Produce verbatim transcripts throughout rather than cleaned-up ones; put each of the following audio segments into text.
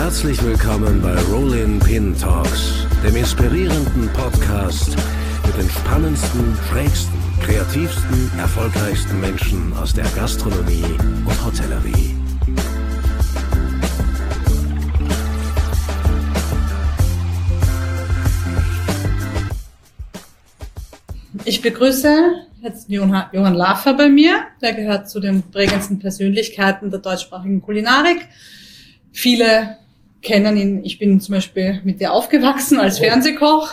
Herzlich willkommen bei Rollin Pin Talks, dem inspirierenden Podcast mit den spannendsten, schrägsten, kreativsten, erfolgreichsten Menschen aus der Gastronomie und Hotellerie. Ich begrüße jetzt Johann Laffer bei mir. Der gehört zu den prägendsten Persönlichkeiten der deutschsprachigen Kulinarik. Viele kennen ihn, ich bin zum Beispiel mit dir aufgewachsen als Fernsehkoch.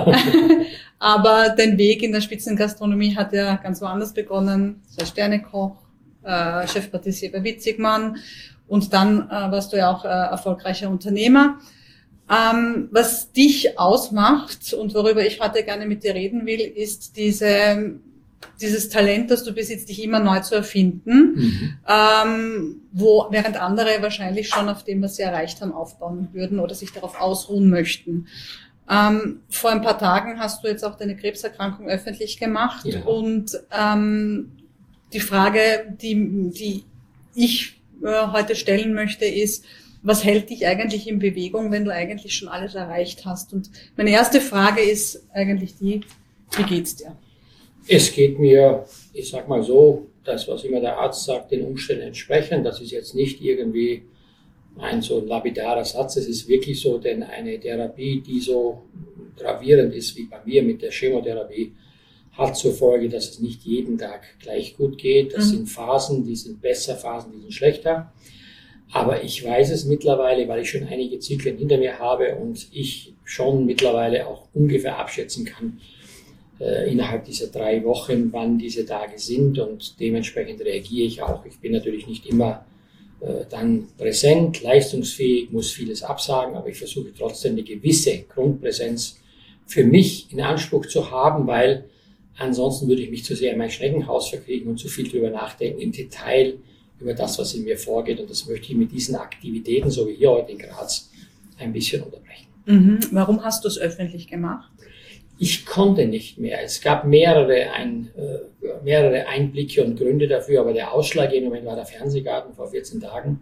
Aber den Weg in der Spitzengastronomie hat ja ganz woanders begonnen. Zwei Sternekoch, äh, Chefpatissier bei Witzigmann und dann äh, warst du ja auch äh, erfolgreicher Unternehmer. Ähm, was dich ausmacht und worüber ich heute gerne mit dir reden will, ist diese, dieses Talent, das du besitzt, dich immer neu zu erfinden, mhm. ähm, wo während andere wahrscheinlich schon auf dem, was sie erreicht haben, aufbauen würden oder sich darauf ausruhen möchten. Ähm, vor ein paar Tagen hast du jetzt auch deine Krebserkrankung öffentlich gemacht, ja. und ähm, die Frage, die, die ich äh, heute stellen möchte, ist: Was hält dich eigentlich in Bewegung, wenn du eigentlich schon alles erreicht hast? Und meine erste Frage ist eigentlich die: Wie geht's dir? Es geht mir, ich sag mal so, das, was immer der Arzt sagt, den Umständen entsprechend. Das ist jetzt nicht irgendwie ein so lapidarer Satz. Es ist wirklich so, denn eine Therapie, die so gravierend ist wie bei mir mit der Chemotherapie, hat zur Folge, dass es nicht jeden Tag gleich gut geht. Das mhm. sind Phasen, die sind besser, Phasen, die sind schlechter. Aber ich weiß es mittlerweile, weil ich schon einige Zyklen hinter mir habe und ich schon mittlerweile auch ungefähr abschätzen kann, äh, innerhalb dieser drei Wochen, wann diese Tage sind, und dementsprechend reagiere ich auch. Ich bin natürlich nicht immer äh, dann präsent, leistungsfähig, muss vieles absagen, aber ich versuche trotzdem eine gewisse Grundpräsenz für mich in Anspruch zu haben, weil ansonsten würde ich mich zu sehr in mein Schneckenhaus verkriegen und zu viel drüber nachdenken im Detail über das, was in mir vorgeht. Und das möchte ich mit diesen Aktivitäten, so wie hier heute in Graz, ein bisschen unterbrechen. Mhm. Warum hast du es öffentlich gemacht? Ich konnte nicht mehr. Es gab mehrere, ein, äh, mehrere Einblicke und Gründe dafür, aber der ausschlaggebende Moment war der Fernsehgarten vor vierzehn Tagen,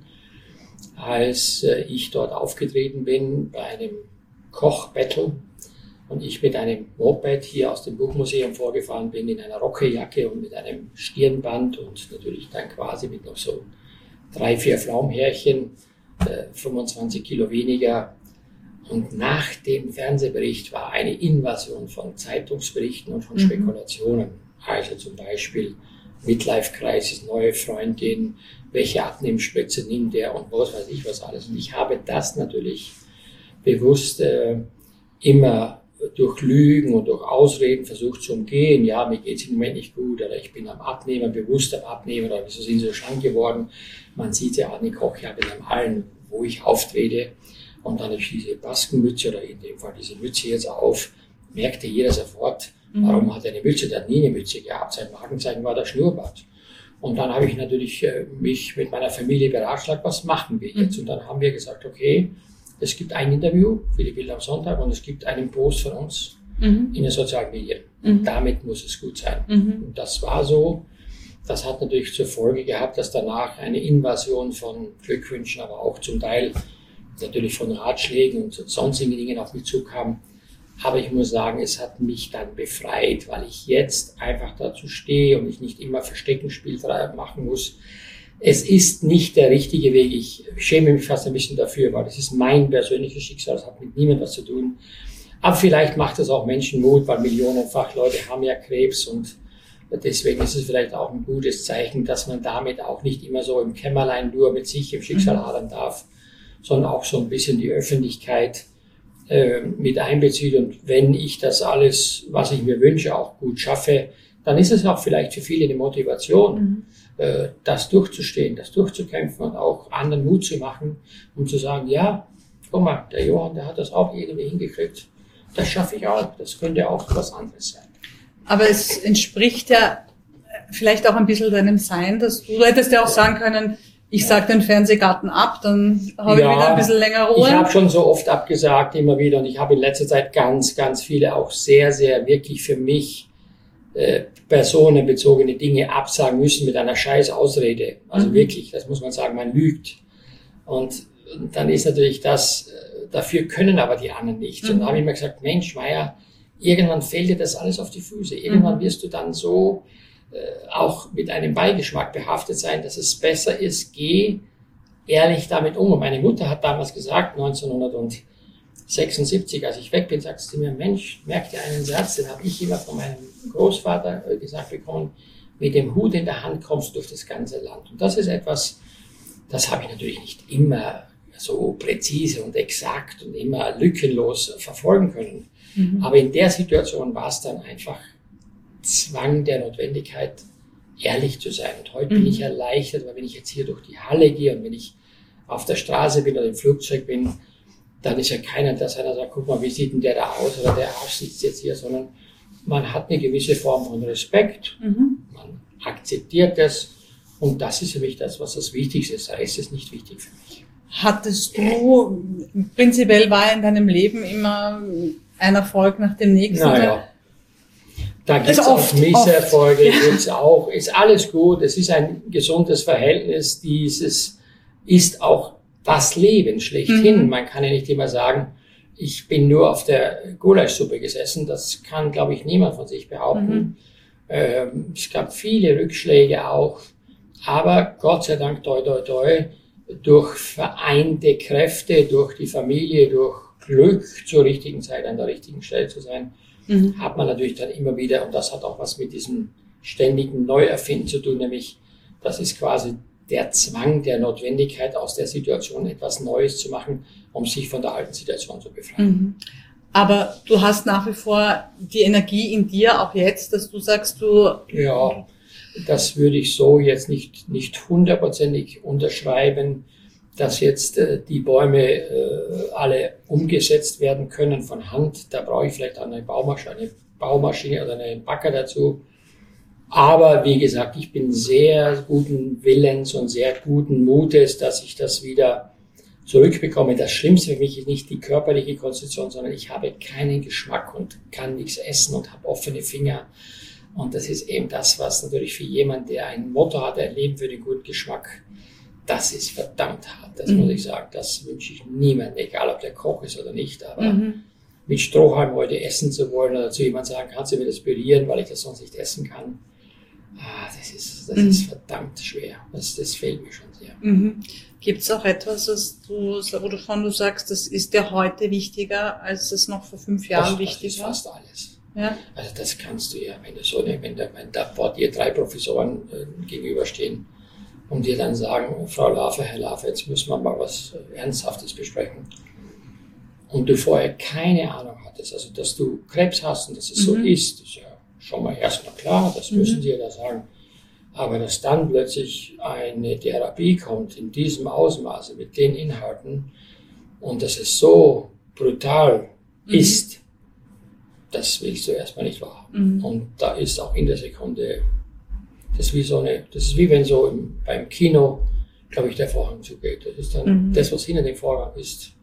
als äh, ich dort aufgetreten bin bei einem Koch-Battle und ich mit einem Moped hier aus dem Buchmuseum vorgefahren bin, in einer Rockejacke und mit einem Stirnband und natürlich dann quasi mit noch so drei, vier Flaumhärchen, äh, fünfundzwanzig Kilo weniger. Und nach dem Fernsehbericht war eine Invasion von Zeitungsberichten und von mhm. Spekulationen. Also zum Beispiel Midlife-Crisis, neue Freundin, welche Abnehmspritze nimmt er und was weiß ich was alles. Und ich habe das natürlich bewusst äh, immer durch Lügen und durch Ausreden versucht zu umgehen. Ja, mir geht's im Moment nicht gut, oder ich bin am Abnehmen, bewusst am Abnehmen, oder wieso sind sie so schlank geworden? Man sieht ja an den Koch, ja, in allen, wo ich auftrete, und dann ist diese Baskenmütze, oder in dem Fall diese Mütze jetzt auf, merkte jeder sofort, mhm. warum hat er eine Mütze? Der hat nie eine Mütze gehabt. Sein Markenzeichen war der Schnurrbart. Und dann habe ich natürlich äh, mich mit meiner Familie beratschlagt, was machen wir jetzt? Mhm. Und dann haben wir gesagt, okay, es gibt ein Interview für die Bild am Sonntag und es gibt einen Post von uns mhm. in den sozialen Medien. Mhm. Und damit muss es gut sein. Mhm. Und das war so. Das hat natürlich zur Folge gehabt, dass danach eine Invasion von Glückwünschen, aber auch zum Teil natürlich von Ratschlägen und sonstigen Dingen auf mich zukam. Aber ich muss sagen, es hat mich dann befreit, weil ich jetzt einfach dazu stehe und ich nicht immer Versteckenspiel machen muss. Es ist nicht der richtige Weg. Ich schäme mich fast ein bisschen dafür, weil das ist mein persönliches Schicksal. Das hat mit niemandem was zu tun. Aber vielleicht macht es auch Menschen Mut, weil millionenfach Leute haben ja Krebs, und deswegen ist es vielleicht auch ein gutes Zeichen, dass man damit auch nicht immer so im Kämmerlein nur mit sich im Schicksal hadern darf, sondern auch so ein bisschen die Öffentlichkeit äh, mit einbezieht. Und wenn ich das alles, was ich mir wünsche, auch gut schaffe, dann ist es auch vielleicht für viele eine Motivation, mhm. äh, das durchzustehen, das durchzukämpfen und auch anderen Mut zu machen, um zu sagen, ja, guck mal, der Johann, der hat das auch irgendwie hingekriegt. Das schaffe ich auch. Das könnte auch was anderes sein. Aber es entspricht ja vielleicht auch ein bisschen deinem Sein, dass du, du hättest ja auch sagen können, ich sage den Fernsehgarten ab, dann habe ja, ich wieder ein bisschen länger Ruhe. Ich habe schon so oft abgesagt, immer wieder. Und ich habe in letzter Zeit ganz, ganz viele auch sehr, sehr wirklich für mich äh, personenbezogene Dinge absagen müssen mit einer scheiß Ausrede. Also mhm. wirklich, das muss man sagen, man lügt. Und dann ist natürlich das, dafür können aber die anderen nichts. Mhm. Und da habe ich mir gesagt, Mensch, Meier, irgendwann fällt dir das alles auf die Füße. Irgendwann mhm. wirst du dann so äh, auch mit einem Beigeschmack behaftet sein, dass es besser ist, geh ehrlich damit um. Und meine Mutter hat damals gesagt, neunzehnhundertsechsundsiebzig, als ich weg bin, sagte sie mir, Mensch, merk dir einen Satz, den habe ich immer von meinem Großvater gesagt bekommen, mit dem Hut in der Hand kommst du durch das ganze Land. Und das ist etwas, das habe ich natürlich nicht immer so präzise und exakt und immer lückenlos verfolgen können. Mhm. Aber in der Situation war es dann einfach Zwang der Notwendigkeit, ehrlich zu sein. Und heute mhm. bin ich erleichtert, weil wenn ich jetzt hier durch die Halle gehe und wenn ich auf der Straße bin oder im Flugzeug bin, dann ist ja keiner, dass einer sagt, guck mal, wie sieht denn der da aus oder der Arsch sitzt jetzt hier, sondern man hat eine gewisse Form von Respekt, mhm. man akzeptiert das und das ist für mich das, was das Wichtigste ist. Da ist es nicht wichtig für mich. Hattest du, prinzipiell war in deinem Leben immer ein Erfolg nach dem nächsten? Naja, da gibt es also auch Misserfolge, ja. Gibt's auch, ist alles gut, es ist ein gesundes Verhältnis, dieses ist auch das Leben schlechthin. Mhm. Man kann ja nicht immer sagen, ich bin nur auf der Gulaschsuppe gesessen, das kann, glaube ich, niemand von sich behaupten. Mhm. Ähm, es gab viele Rückschläge auch, aber Gott sei Dank, toi, toi, toi, durch vereinte Kräfte, durch die Familie, durch Glück zur richtigen Zeit an der richtigen Stelle zu sein, mhm. hat man natürlich dann immer wieder, und das hat auch was mit diesem ständigen Neuerfinden zu tun, nämlich das ist quasi der Zwang der Notwendigkeit, aus der Situation etwas Neues zu machen, um sich von der alten Situation zu befreien. Mhm. Aber du hast nach wie vor die Energie in dir, auch jetzt, dass du sagst, du... Ja, das würde ich so jetzt nicht nicht hundertprozentig unterschreiben, dass jetzt äh, die Bäume äh, alle umgesetzt werden können von Hand. Da brauche ich vielleicht eine Baumaschine, eine Baumaschine oder einen Bagger dazu. Aber wie gesagt, ich bin sehr guten Willens und sehr guten Mutes, dass ich das wieder zurückbekomme. Das Schlimmste für mich ist nicht die körperliche Konstitution, sondern ich habe keinen Geschmack und kann nichts essen und habe offene Finger. Und das ist eben das, was natürlich für jemanden, der ein Motto hat, ein Leben für den guten Geschmack, das ist verdammt hart. Das mhm. muss ich sagen. Das wünsche ich niemandem, egal ob der Koch ist oder nicht. Aber mhm. mit Strohhalm heute essen zu wollen oder zu jemandem sagen, kannst du mir das pürieren, weil ich das sonst nicht essen kann, ah, das ist, das mhm. ist verdammt schwer. Das, das fehlt mir schon sehr. Mhm. Gibt es auch etwas, was du, wovon du sagst, das ist dir heute wichtiger, als es noch vor fünf Jahren das, wichtig war? Das ist fast alles. Ja. Also das kannst du ja, wenn du so, wenn da, wenn da vor dir drei Professoren äh, gegenüberstehen und dir dann sagen, Frau Lafer, Herr Lafer, jetzt müssen wir mal was äh, Ernsthaftes besprechen. Und du vorher keine Ahnung hattest, also dass du Krebs hast und dass es mhm. so ist, ist ja schon mal erstmal klar, das mhm. müssen sie ja da sagen. Aber dass dann plötzlich eine Therapie kommt in diesem Ausmaße mit den Inhalten und dass es so brutal mhm. ist, das willst du erstmal nicht wahrhaben. Mhm. Und da ist auch in der Sekunde, das ist wie so eine, das ist wie wenn so im, beim Kino, glaube ich, der Vorhang zugeht. Das ist dann mhm. das, was hinter dem Vorhang ist,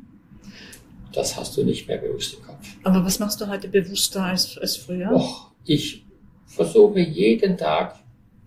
das hast du nicht mehr bewusst im Kopf. Aber was machst du heute bewusster als, als früher? Och, ich versuche jeden Tag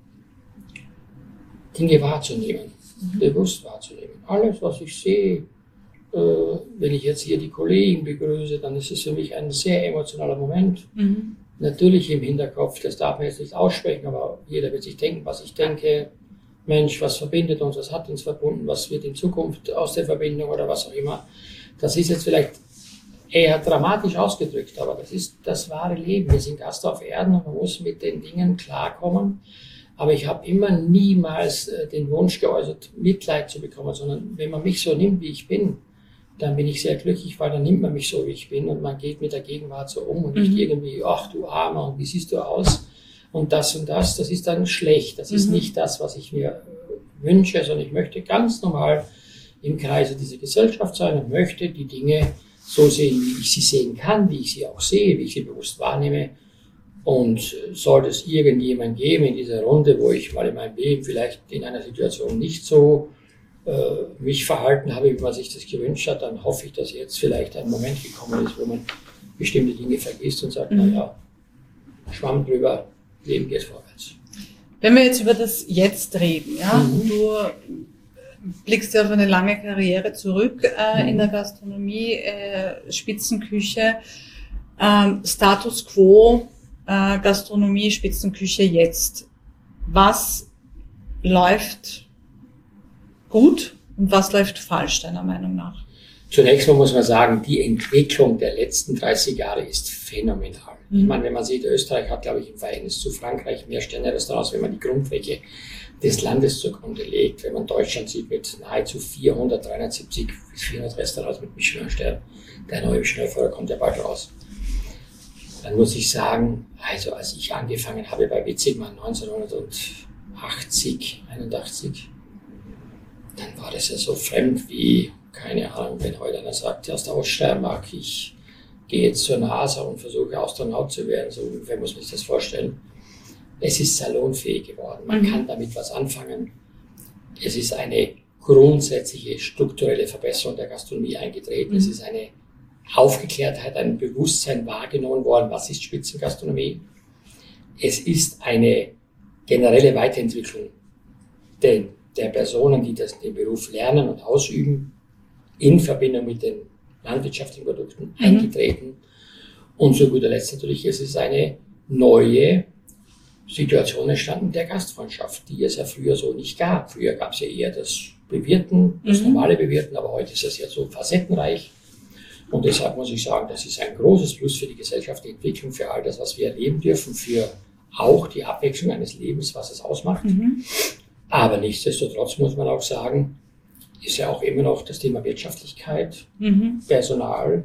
Dinge wahrzunehmen, mhm. bewusst wahrzunehmen. Alles, was ich sehe, äh, wenn ich jetzt hier die Kollegen begrüße, dann ist es für mich ein sehr emotionaler Moment. Mhm. Natürlich im Hinterkopf, das darf man jetzt nicht aussprechen, aber jeder wird sich denken, was ich denke. Mensch, was verbindet uns, was hat uns verbunden, was wird in Zukunft aus der Verbindung oder was auch immer. Das ist jetzt vielleicht eher dramatisch ausgedrückt, aber das ist das wahre Leben. Wir sind Gast auf Erden und man muss mit den Dingen klarkommen. Aber ich habe immer niemals äh, den Wunsch geäußert, Mitleid zu bekommen, sondern wenn man mich so nimmt, wie ich bin, dann bin ich sehr glücklich, weil dann nimmt man mich so, wie ich bin und man geht mit der Gegenwart so um und nicht mhm. irgendwie, ach du Armer und wie siehst du aus und das und das, das ist dann schlecht. Das mhm. ist nicht das, was ich mir wünsche, sondern ich möchte ganz normal im Kreise dieser Gesellschaft sein und möchte die Dinge so sehen, wie ich sie sehen kann, wie ich sie auch sehe, wie ich sie bewusst wahrnehme. Und sollte es irgendjemand geben in dieser Runde, wo ich mal in meinem Leben vielleicht in einer Situation nicht so äh, mich verhalten habe, wie man sich das gewünscht hat, dann hoffe ich, dass jetzt vielleicht ein Moment gekommen ist, wo man bestimmte Dinge vergisst und sagt, mhm. naja, Schwamm drüber, Leben geht vorwärts. Wenn wir jetzt über das Jetzt reden, ja, mhm. du blickst du auf eine lange Karriere zurück äh, in der Gastronomie, äh, Spitzenküche, ähm, Status Quo, äh, Gastronomie, Spitzenküche jetzt. Was läuft gut und was läuft falsch, deiner Meinung nach? Zunächst mal muss man sagen, die Entwicklung der letzten dreißig Jahre ist phänomenal. Mhm. Ich meine, wenn man sieht, Österreich hat, glaube ich, im Verhältnis zu Frankreich mehr Sterne-Restaurants, wenn man die Grundfläche des Landes zugrunde legt. Wenn man Deutschland sieht mit nahezu vierhundert, dreihundertsiebzig bis vierhundert Restaurants mit Michelin-Stern, der neue Michelin-Feuer kommt ja bald raus. Dann muss ich sagen, also als ich angefangen habe bei Witzigmann neunzehnhundertachtzig, einundachtzig, dann war das ja so fremd wie, keine Ahnung, wenn heute einer sagt, aus der Oststeiermark, ich gehe jetzt zur NASA und versuche Astronaut zu werden, so ungefähr muss man sich das vorstellen. Es ist salonfähig geworden, man mhm. kann damit was anfangen. Es ist eine grundsätzliche strukturelle Verbesserung der Gastronomie eingetreten. Mhm. Es ist eine Aufgeklärtheit, ein Bewusstsein wahrgenommen worden, was ist Spitzengastronomie. Es ist eine generelle Weiterentwicklung der, der Personen, die das, den Beruf lernen und ausüben, in Verbindung mit den landwirtschaftlichen Produkten mhm. eingetreten. Und zu guter Letzt natürlich, es ist eine neue Situation entstanden der Gastfreundschaft, die es ja früher so nicht gab. Früher gab es ja eher das Bewirten, das mhm. normale Bewirten, aber heute ist es ja so facettenreich. Und deshalb muss ich sagen, das ist ein großes Plus für die Gesellschaft, die Entwicklung, für all das, was wir erleben dürfen, für auch die Abwechslung eines Lebens, was es ausmacht. Mhm. Aber nichtsdestotrotz muss man auch sagen, ist ja auch immer noch das Thema Wirtschaftlichkeit, mhm. Personal.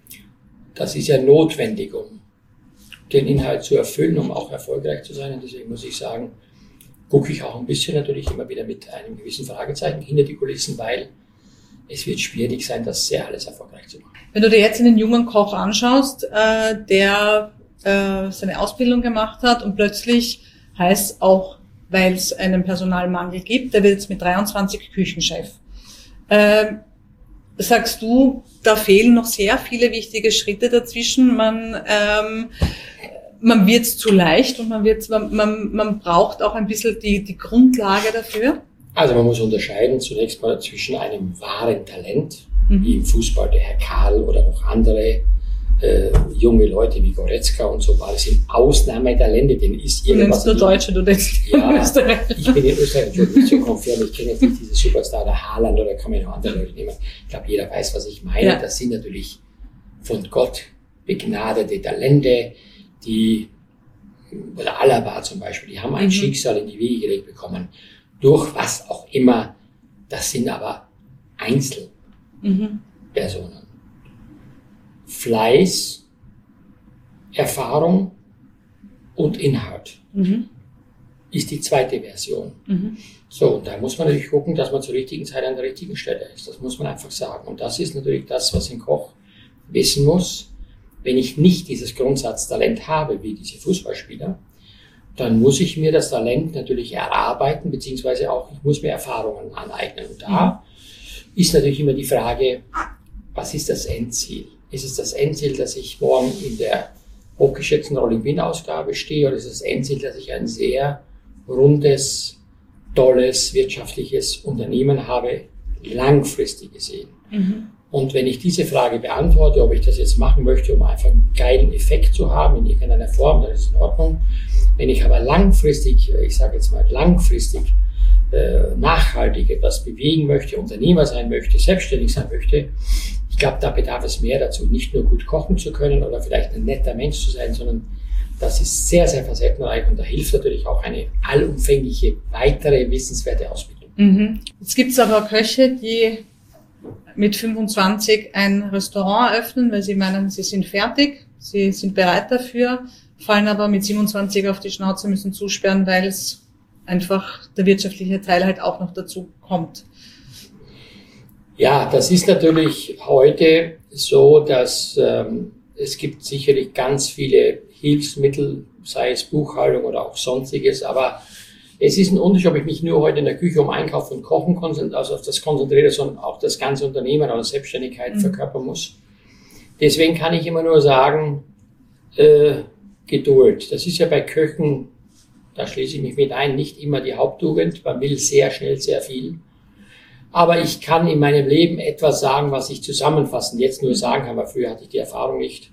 Das ist ja notwendig, um den Inhalt zu erfüllen, um auch erfolgreich zu sein. Und deswegen muss ich sagen, gucke ich auch ein bisschen natürlich immer wieder mit einem gewissen Fragezeichen hinter die Kulissen, weil es wird schwierig sein, das sehr alles erfolgreich zu machen. Wenn du dir jetzt einen jungen Koch anschaust, äh, der äh, seine Ausbildung gemacht hat und plötzlich heißt auch, weil es einen Personalmangel gibt, der wird jetzt mit dreiundzwanzig Küchenchef. Äh, sagst du, da fehlen noch sehr viele wichtige Schritte dazwischen. Man, ähm, man wird zu leicht und man wird, man, man, man braucht auch ein bisschen die, die Grundlage dafür. Also man muss unterscheiden zunächst mal zwischen einem wahren Talent, mhm. wie im Fußball der Herr Karl oder noch andere äh, junge Leute wie Goretzka und so, das sind Ausnahmetalente, denen ist irgendwas. Du nennst nur Deutsche, du nennst ja, Österreich. Ich bin in Österreich natürlich nicht so konfirm, ich kenne jetzt nicht diese Superstar, der Haaland, oder kann man noch andere Leute nehmen. Ich glaube, jeder weiß, was ich meine. Ja. Das sind natürlich von Gott begnadete Talente, die, oder Alaba zum Beispiel, die haben ein mhm. Schicksal in die Wiege gelegt bekommen, durch was auch immer. Das sind aber Einzelpersonen. Mhm. Fleiß, Erfahrung und Inhalt mhm. ist die zweite Version. Mhm. So, und da muss man natürlich gucken, dass man zur richtigen Zeit an der richtigen Stelle ist. Das muss man einfach sagen. Und das ist natürlich das, was ein Koch wissen muss. Wenn ich nicht dieses Grundsatztalent habe, wie diese Fußballspieler, dann muss ich mir das Talent natürlich erarbeiten, beziehungsweise auch, ich muss mir Erfahrungen aneignen. Und da mhm. ist natürlich immer die Frage, was ist das Endziel? Ist es das Endziel, dass ich morgen in der hochgeschätzten Rolling-Win-Ausgabe stehe, oder ist es das Endziel, dass ich ein sehr rundes, tolles, wirtschaftliches Unternehmen habe, langfristig gesehen? Mhm. Und wenn ich diese Frage beantworte, ob ich das jetzt machen möchte, um einfach einen geilen Effekt zu haben in irgendeiner Form, dann ist es in Ordnung. Wenn ich aber langfristig, ich sage jetzt mal langfristig, äh, nachhaltig etwas bewegen möchte, Unternehmer sein möchte, selbstständig sein möchte, ich glaube, da bedarf es mehr dazu, nicht nur gut kochen zu können oder vielleicht ein netter Mensch zu sein, sondern das ist sehr, sehr facettenreich, und da hilft natürlich auch eine allumfängliche, weitere, wissenswerte Ausbildung. Mhm. Jetzt gibt es aber Köche, die mit fünfundzwanzig ein Restaurant eröffnen, weil sie meinen, sie sind fertig, sie sind bereit dafür, fallen aber mit siebenundzwanzig auf die Schnauze, müssen zusperren, weil es einfach der wirtschaftliche Teil halt auch noch dazu kommt. Ja, das ist natürlich heute so, dass ähm, es gibt sicherlich ganz viele Hilfsmittel, sei es Buchhaltung oder auch sonstiges, aber es ist ein Unterschied, ob ich mich nur heute in der Küche um Einkauf und Kochen konzentriere, also auf das konzentriere, sondern auch das ganze Unternehmen oder Selbstständigkeit mhm. verkörpern muss. Deswegen kann ich immer nur sagen, äh, Geduld. Das ist ja bei Köchen, da schließe ich mich mit ein, nicht immer die Haupttugend. Man will sehr schnell sehr viel. Aber ich kann in meinem Leben etwas sagen, was ich zusammenfassend jetzt nur sagen kann, weil früher hatte ich die Erfahrung nicht.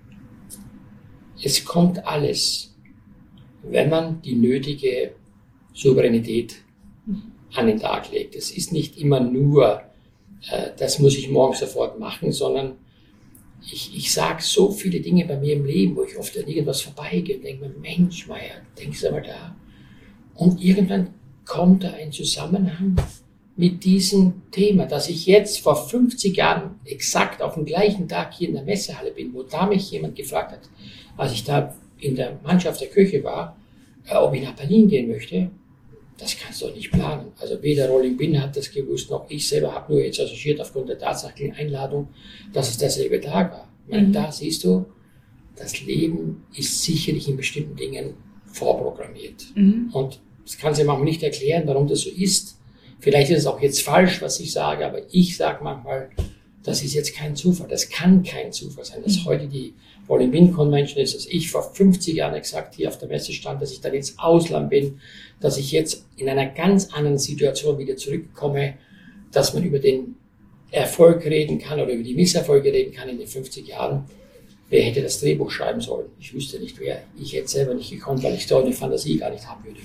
Es kommt alles, wenn man die nötige Souveränität an den Tag legt. Es ist nicht immer nur, äh, das muss ich morgen sofort machen, sondern ich, ich sage so viele Dinge bei mir im Leben, wo ich oft an irgendwas vorbeigehe und denke mir, Mensch, Meier, denkst du mal da. Und irgendwann kommt da ein Zusammenhang mit diesem Thema, dass ich jetzt vor fünfzig Jahren exakt auf dem gleichen Tag hier in der Messehalle bin, wo da mich jemand gefragt hat, als ich da in der Mannschaft der Kirche war, äh, ob ich nach Berlin gehen möchte. Das kannst du doch nicht planen. Also weder Rolling Bin hat das gewusst, noch ich selber habe nur jetzt assoziiert aufgrund der tatsächlichen Einladung, dass es derselbe Tag war. Mhm. Da siehst du, das Leben ist sicherlich in bestimmten Dingen vorprogrammiert. Mhm. Und das kann sich manchmal nicht erklären, warum das so ist. Vielleicht ist es auch jetzt falsch, was ich sage, aber ich sage manchmal, das ist jetzt kein Zufall. Das kann kein Zufall sein, dass heute die Rolling Bin Convention ist, dass ich vor fünfzig Jahren exakt hier auf der Messe stand, dass ich dann ins Ausland bin, dass ich jetzt in einer ganz anderen Situation wieder zurückkomme, dass man über den Erfolg reden kann oder über die Misserfolge reden kann in den fünfzig Jahren. Wer hätte das Drehbuch schreiben sollen? Ich wüsste nicht wer. Ich hätte selber nicht gekonnt, weil ich so eine Fantasie gar nicht haben würde.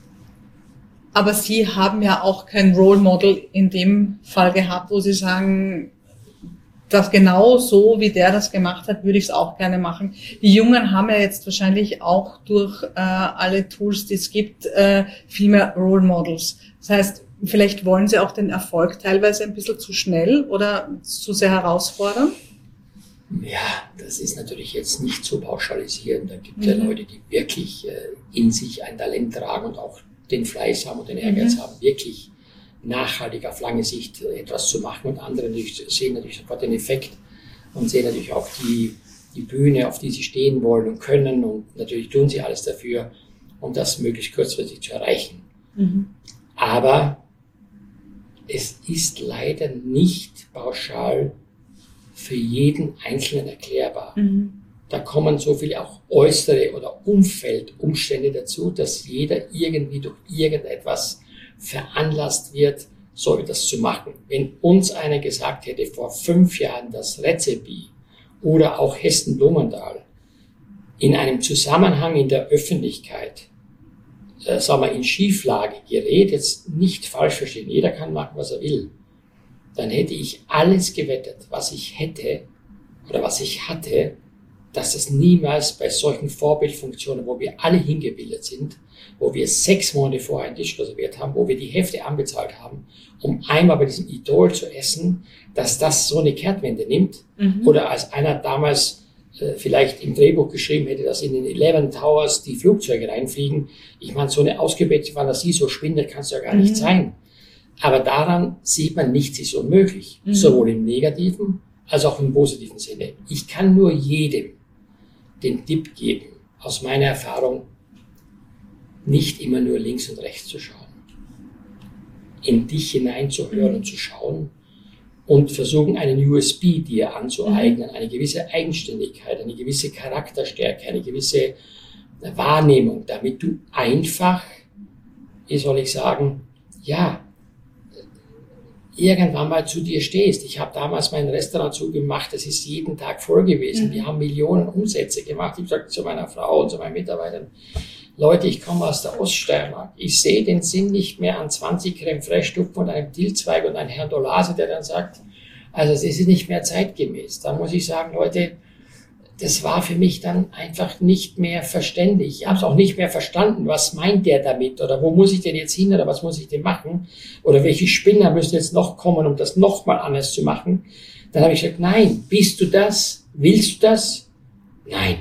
Aber Sie haben ja auch kein Role Model in dem Fall gehabt, wo Sie sagen, das genau so, wie der das gemacht hat, würde ich es auch gerne machen. Die Jungen haben ja jetzt wahrscheinlich auch durch äh, alle Tools, die es gibt, äh, viel mehr Role Models. Das heißt, vielleicht wollen sie auch den Erfolg teilweise ein bisschen zu schnell oder zu sehr herausfordern? Ja, das ist natürlich jetzt nicht so pauschalisieren. Da gibt es mhm. ja Leute, die wirklich äh, in sich ein Talent tragen und auch den Fleiß haben und den Ehrgeiz mhm. haben, wirklich nachhaltig auf lange Sicht etwas zu machen. Und andere natürlich sehen natürlich sofort den Effekt und sehen natürlich auch die, die Bühne, auf die sie stehen wollen und können. Und natürlich tun sie alles dafür, um das möglichst kurzfristig zu erreichen. Mhm. Aber es ist leider nicht pauschal für jeden Einzelnen erklärbar. Mhm. Da kommen so viele auch äußere oder Umfeldumstände dazu, dass jeder irgendwie durch irgendetwas veranlasst wird, so etwas zu machen. Wenn uns einer gesagt hätte, vor fünf Jahren, dass Rezepi oder auch Hessen-Blumenthal in einem Zusammenhang in der Öffentlichkeit, äh, sagen wir, in Schieflage gerät, jetzt nicht falsch verstehen, jeder kann machen, was er will, dann hätte ich alles gewettet, was ich hätte oder was ich hatte, dass das niemals bei solchen Vorbildfunktionen, wo wir alle hingebildet sind, wo wir sechs Monate vorher einen Tisch reserviert haben, wo wir die Hälfte anbezahlt haben, um einmal bei diesem Idol zu essen, dass das so eine Kehrtwende nimmt. Mhm. Oder als einer damals äh, vielleicht im Drehbuch geschrieben hätte, dass in den Eleven Towers die Flugzeuge reinfliegen. Ich meine, so eine ausgebildete Fantasie, so spindet kann es ja gar mhm. nicht sein. Aber daran sieht man, nichts ist unmöglich. Mhm. Sowohl im negativen als auch im positiven Sinne. Ich kann nur jedem den Tipp geben, aus meiner Erfahrung, nicht immer nur links und rechts zu schauen. In dich hineinzuhören mhm. und zu schauen und versuchen, einen U S P dir anzueignen, mhm. eine gewisse Eigenständigkeit, eine gewisse Charakterstärke, eine gewisse Wahrnehmung, damit du einfach, wie soll ich sagen, ja, irgendwann mal zu dir stehst. Ich habe damals mein Restaurant zugemacht, das ist jeden Tag voll gewesen. Mhm. Wir haben Millionen Umsätze gemacht. Ich sagte zu meiner Frau und zu meinen Mitarbeitern, Leute, ich komme aus der Oststeiermark. Ich sehe den Sinn nicht mehr an zwanzig Creme Fraiche Stücken und einem Dillzweig und einem Herrn Dolase, der dann sagt, also es ist nicht mehr zeitgemäß. Da muss ich sagen, Leute, das war für mich dann einfach nicht mehr verständlich. Ich habe es auch nicht mehr verstanden, was meint der damit oder wo muss ich denn jetzt hin oder was muss ich denn machen oder welche Spinner müssen jetzt noch kommen, um das nochmal anders zu machen. Dann habe ich gesagt, nein, bist du das? Willst du das? Nein.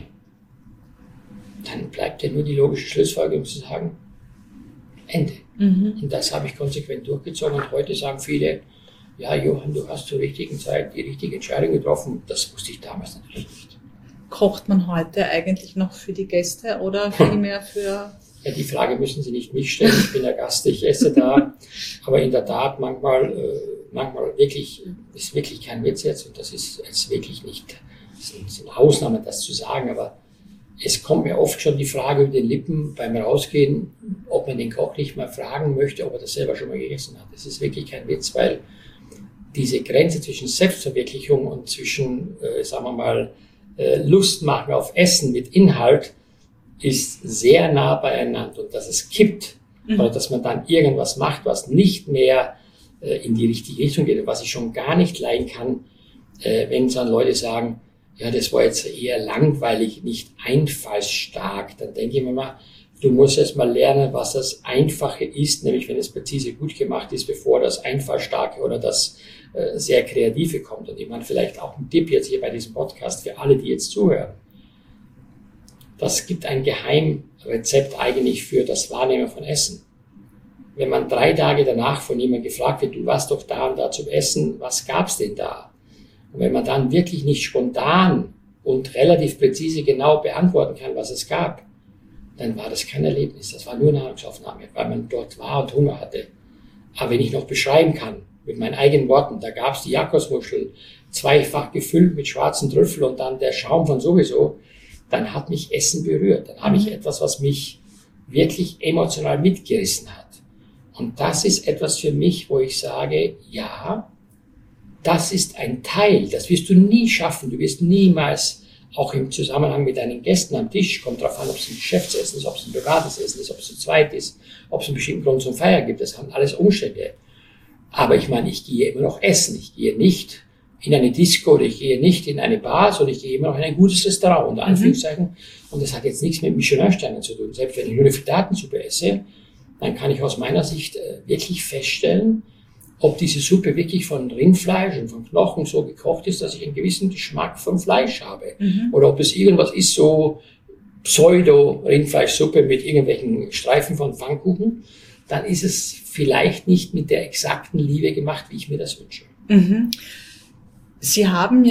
Dann bleibt ja nur die logische Schlussfolgerung zu sagen, Ende. Mhm. Und das habe ich konsequent durchgezogen und heute sagen viele, ja Johann, du hast zur richtigen Zeit die richtige Entscheidung getroffen. Das wusste ich damals natürlich nicht. Kocht man heute eigentlich noch für die Gäste oder vielmehr für... Ja, die Frage müssen Sie nicht mich stellen, ich bin der Gast, ich esse da. Aber in der Tat, manchmal, äh, manchmal wirklich, ist wirklich kein Witz jetzt und das ist jetzt wirklich nicht, das sind Ausnahmen, das zu sagen, aber es kommt mir oft schon die Frage über den Lippen beim Rausgehen, ob man den Koch nicht mal fragen möchte, ob er das selber schon mal gegessen hat. Das ist wirklich kein Witz, weil diese Grenze zwischen Selbstverwirklichung und zwischen, äh, sagen wir mal, äh, Lust machen auf Essen mit Inhalt ist sehr nah beieinander. Und dass es kippt, mhm. oder dass man dann irgendwas macht, was nicht mehr äh, in die richtige Richtung geht und was ich schon gar nicht leiden kann, äh, wenn dann Leute sagen, ja, das war jetzt eher langweilig, nicht einfallsstark. Dann denke ich mir mal, du musst erst mal lernen, was das Einfache ist, nämlich wenn es präzise gut gemacht ist, bevor das Einfallstarke oder das äh, sehr Kreative kommt. Und ich meine, vielleicht auch ein Tipp jetzt hier bei diesem Podcast für alle, die jetzt zuhören. Das gibt ein Geheimrezept eigentlich für das Wahrnehmen von Essen. Wenn man drei Tage danach von jemandem gefragt wird, du warst doch da und da zum Essen, was gab's denn da? Und wenn man dann wirklich nicht spontan und relativ präzise genau beantworten kann, was es gab, dann war das kein Erlebnis. Das war nur Nahrungsaufnahme, weil man dort war und Hunger hatte. Aber wenn ich noch beschreiben kann, mit meinen eigenen Worten, da gab es die Jakobsmuschel, zweifach gefüllt mit schwarzen Trüffel und dann der Schaum von sowieso, dann hat mich Essen berührt. Dann habe ich etwas, was mich wirklich emotional mitgerissen hat. Und das ist etwas für mich, wo ich sage, ja, das ist ein Teil, das wirst du nie schaffen. Du wirst niemals, auch im Zusammenhang mit deinen Gästen am Tisch, kommt darauf an, ob es ein Geschäftsessen ist, ob es ein privates Essen ist, ob es zu zweit ist, ob es einen bestimmten Grund zum Feiern gibt. Das haben alles Umstände. Aber ich meine, ich gehe immer noch essen. Ich gehe nicht in eine Disco oder ich gehe nicht in eine Bar, sondern ich gehe immer noch in ein gutes Restaurant, unter Anführungszeichen. Mhm. Und das hat jetzt nichts mit Michelin-Sternen zu tun. Selbst wenn ich nur eine Frittatensuppe esse, dann kann ich aus meiner Sicht äh, wirklich feststellen, ob diese Suppe wirklich von Rindfleisch und von Knochen so gekocht ist, dass ich einen gewissen Geschmack vom Fleisch habe. Mhm. Oder ob es irgendwas ist, so Pseudo-Rindfleischsuppe mit irgendwelchen Streifen von Pfannkuchen, dann ist es vielleicht nicht mit der exakten Liebe gemacht, wie ich mir das wünsche. Mhm. Sie haben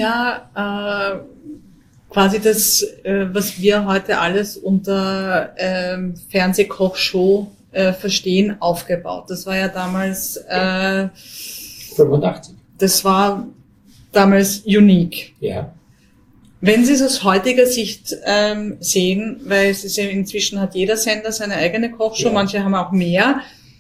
ja äh, quasi das, äh, was wir heute alles unter äh, Fernsehkochshow Äh, verstehen, aufgebaut. Das war ja damals äh, fünfundachtzig. Das war damals unique. Ja. Wenn Sie es aus heutiger Sicht ähm, sehen, weil es ist ja inzwischen hat jeder Sender seine eigene Kochshow, ja. Manche haben auch mehr.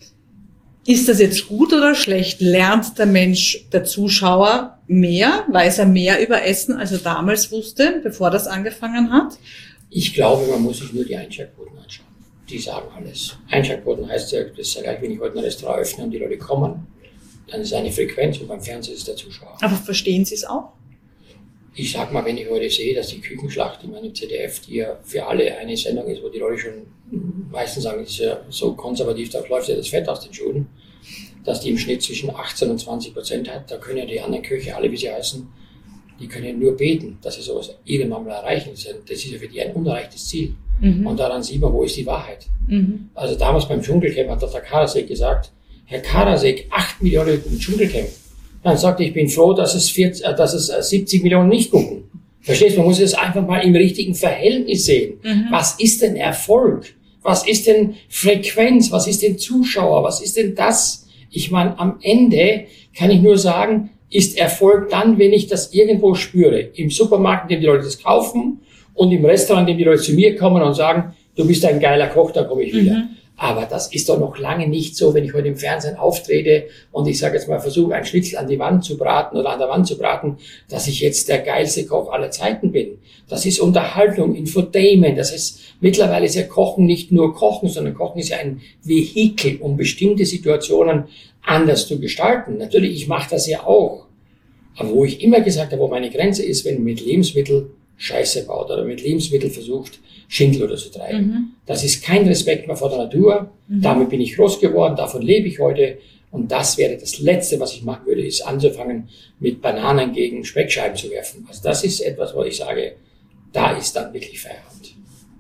Ist das jetzt gut oder schlecht? Lernt der Mensch, der Zuschauer mehr? Weiß er mehr über Essen, als er damals wusste, bevor das angefangen hat? Ich glaube, man muss sich nur die Einschaltquoten anschauen. Die sagen alles. Einschaltquoten heißt ja, das ist ja gleich, wenn ich heute ein Restaurant öffne und die Leute kommen, dann ist eine Frequenz und beim Fernsehen ist der Zuschauer. Aber verstehen Sie es auch? Ich sag mal, wenn ich heute sehe, dass die Küchenschlacht in meinem Z D F, die ja für alle eine Sendung ist, wo die Leute schon meistens sagen, das ist ja so konservativ, da läuft ja das Fett aus den Schuhen, dass die im Schnitt zwischen achtzehn und zwanzig Prozent hat, da können ja die anderen Köche, alle wie sie heißen, die können ja nur beten, dass sie sowas irgendwann mal erreichen. Das ist ja für die ein unerreichtes Ziel. Mhm. Und daran sieht man, wo ist die Wahrheit. Mhm. Also damals beim Dschungelcamp hat Doktor Karasek gesagt, Herr Karasek, acht Millionen im Dschungelcamp. Dann sagte ich, bin froh, dass es, vierzig, äh, dass es siebzig Millionen nicht gucken. Verstehst du, man muss es einfach mal im richtigen Verhältnis sehen. Mhm. Was ist denn Erfolg? Was ist denn Frequenz? Was ist denn Zuschauer? Was ist denn das? Ich meine, am Ende kann ich nur sagen, ist Erfolg dann, wenn ich das irgendwo spüre. Im Supermarkt, in dem die Leute das kaufen, und im Restaurant, in dem die Leute zu mir kommen und sagen, du bist ein geiler Koch, da komme ich wieder. Mhm. Aber das ist doch noch lange nicht so, wenn ich heute im Fernsehen auftrete und ich sage jetzt mal, versuche ein Schnitzel an die Wand zu braten oder an der Wand zu braten, dass ich jetzt der geilste Koch aller Zeiten bin. Das ist Unterhaltung, Infotainment. Das ist, mittlerweile ist ja Kochen nicht nur Kochen, sondern Kochen ist ja ein Vehikel, um bestimmte Situationen anders zu gestalten. Natürlich, ich mache das ja auch. Aber wo ich immer gesagt habe, wo meine Grenze ist, wenn mit Lebensmitteln Scheiße baut oder mit Lebensmitteln versucht, Schindel oder zu treiben. Mhm. Das ist kein Respekt mehr vor der Natur. Mhm. Damit bin ich groß geworden, davon lebe ich heute. Und das wäre das Letzte, was ich machen würde, ist anzufangen, mit Bananen gegen Speckscheiben zu werfen. Also das ist etwas, wo ich sage, da ist dann wirklich Feierabend.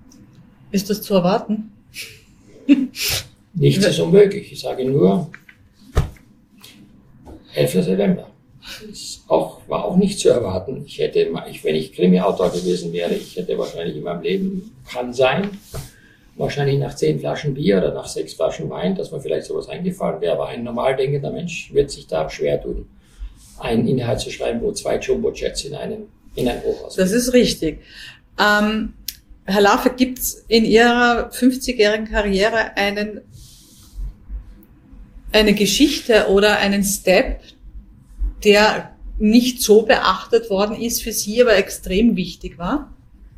Ist das zu erwarten? Nichts ist unmöglich. Ich sage nur, elfter September. Ist auch, war auch nicht zu erwarten. Ich hätte, ich, wenn ich Krimi-Autor gewesen wäre, ich hätte wahrscheinlich in meinem Leben, kann sein, wahrscheinlich nach zehn Flaschen Bier oder nach sechs Flaschen Wein, dass mir vielleicht sowas eingefallen wäre, aber ein normal denkender Mensch wird sich da schwer tun, einen Inhalt zu schreiben, wo zwei Jumbo-Jets in einem, in ein Hochhaus. Das ist richtig. Ähm, Herr Laffer, gibt es in Ihrer fünfzigjährigen Karriere einen, eine Geschichte oder einen Step, der nicht so beachtet worden ist für Sie, aber extrem wichtig war?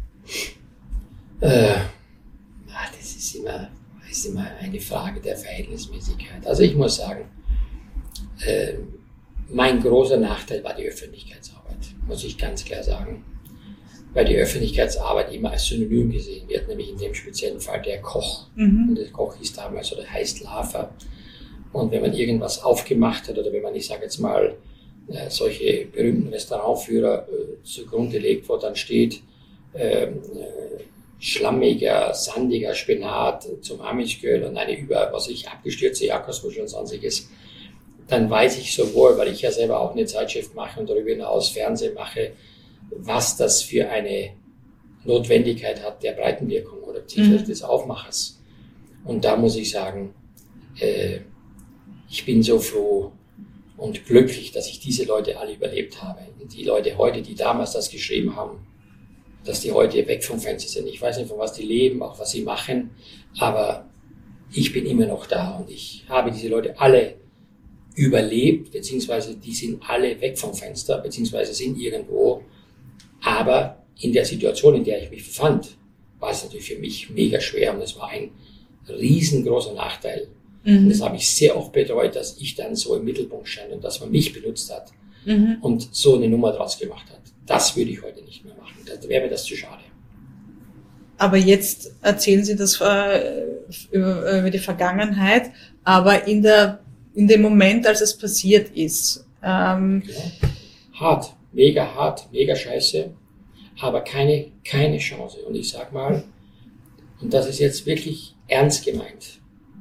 Äh, das ist immer, das ist immer eine Frage der Verhältnismäßigkeit. Also ich muss sagen, äh, mein großer Nachteil war die Öffentlichkeitsarbeit, muss ich ganz klar sagen. Weil die Öffentlichkeitsarbeit immer als Synonym gesehen wird, nämlich in dem speziellen Fall der Koch. Mhm. Und der Koch hieß damals oder heißt Laffer. Und wenn man irgendwas aufgemacht hat oder wenn man, ich sage jetzt mal, äh, solche berühmten Restaurantführer äh, zugrunde legt, wo dann steht, äh, äh, schlammiger, sandiger Spinat zum Amischköl und eine über, was ich, abgestürzte Jakobsmuschel und sonstiges, dann weiß ich sowohl, weil ich ja selber auch eine Zeitschrift mache und darüber hinaus Fernsehen mache, was das für eine Notwendigkeit hat der Breitenwirkung oder beziehungsweise mhm. des Aufmachers. Und da muss ich sagen, äh, ich bin so froh und glücklich, dass ich diese Leute alle überlebt habe. Und die Leute heute, die damals das geschrieben haben, dass die heute weg vom Fenster sind. Ich weiß nicht, von was die leben, auch was sie machen, aber ich bin immer noch da und ich habe diese Leute alle überlebt, beziehungsweise die sind alle weg vom Fenster, beziehungsweise sind irgendwo. Aber in der Situation, in der ich mich befand, war es natürlich für mich mega schwer und es war ein riesengroßer Nachteil. Mhm. Und das habe ich sehr oft bereut, dass ich dann so im Mittelpunkt stand und dass man mich benutzt hat mhm. und so eine Nummer draus gemacht hat. Das würde ich heute nicht mehr machen. Da wäre mir das zu schade. Aber jetzt erzählen Sie das äh, über, über die Vergangenheit, aber in der in dem Moment, als es passiert ist. Ähm, ja. Hart. Mega hart, mega scheiße, aber keine, keine Chance. Und ich sag mal, und das ist jetzt wirklich ernst gemeint,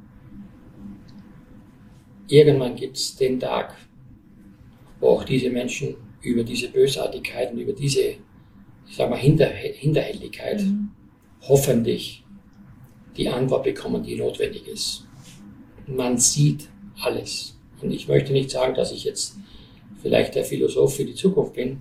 irgendwann gibt es den Tag, wo auch diese Menschen über diese Bösartigkeiten, über diese, ich sag mal, Hinter, Hinterhältigkeit mhm. hoffentlich die Antwort bekommen, die notwendig ist. Man sieht alles. Und ich möchte nicht sagen, dass ich jetzt vielleicht der Philosoph für die Zukunft bin,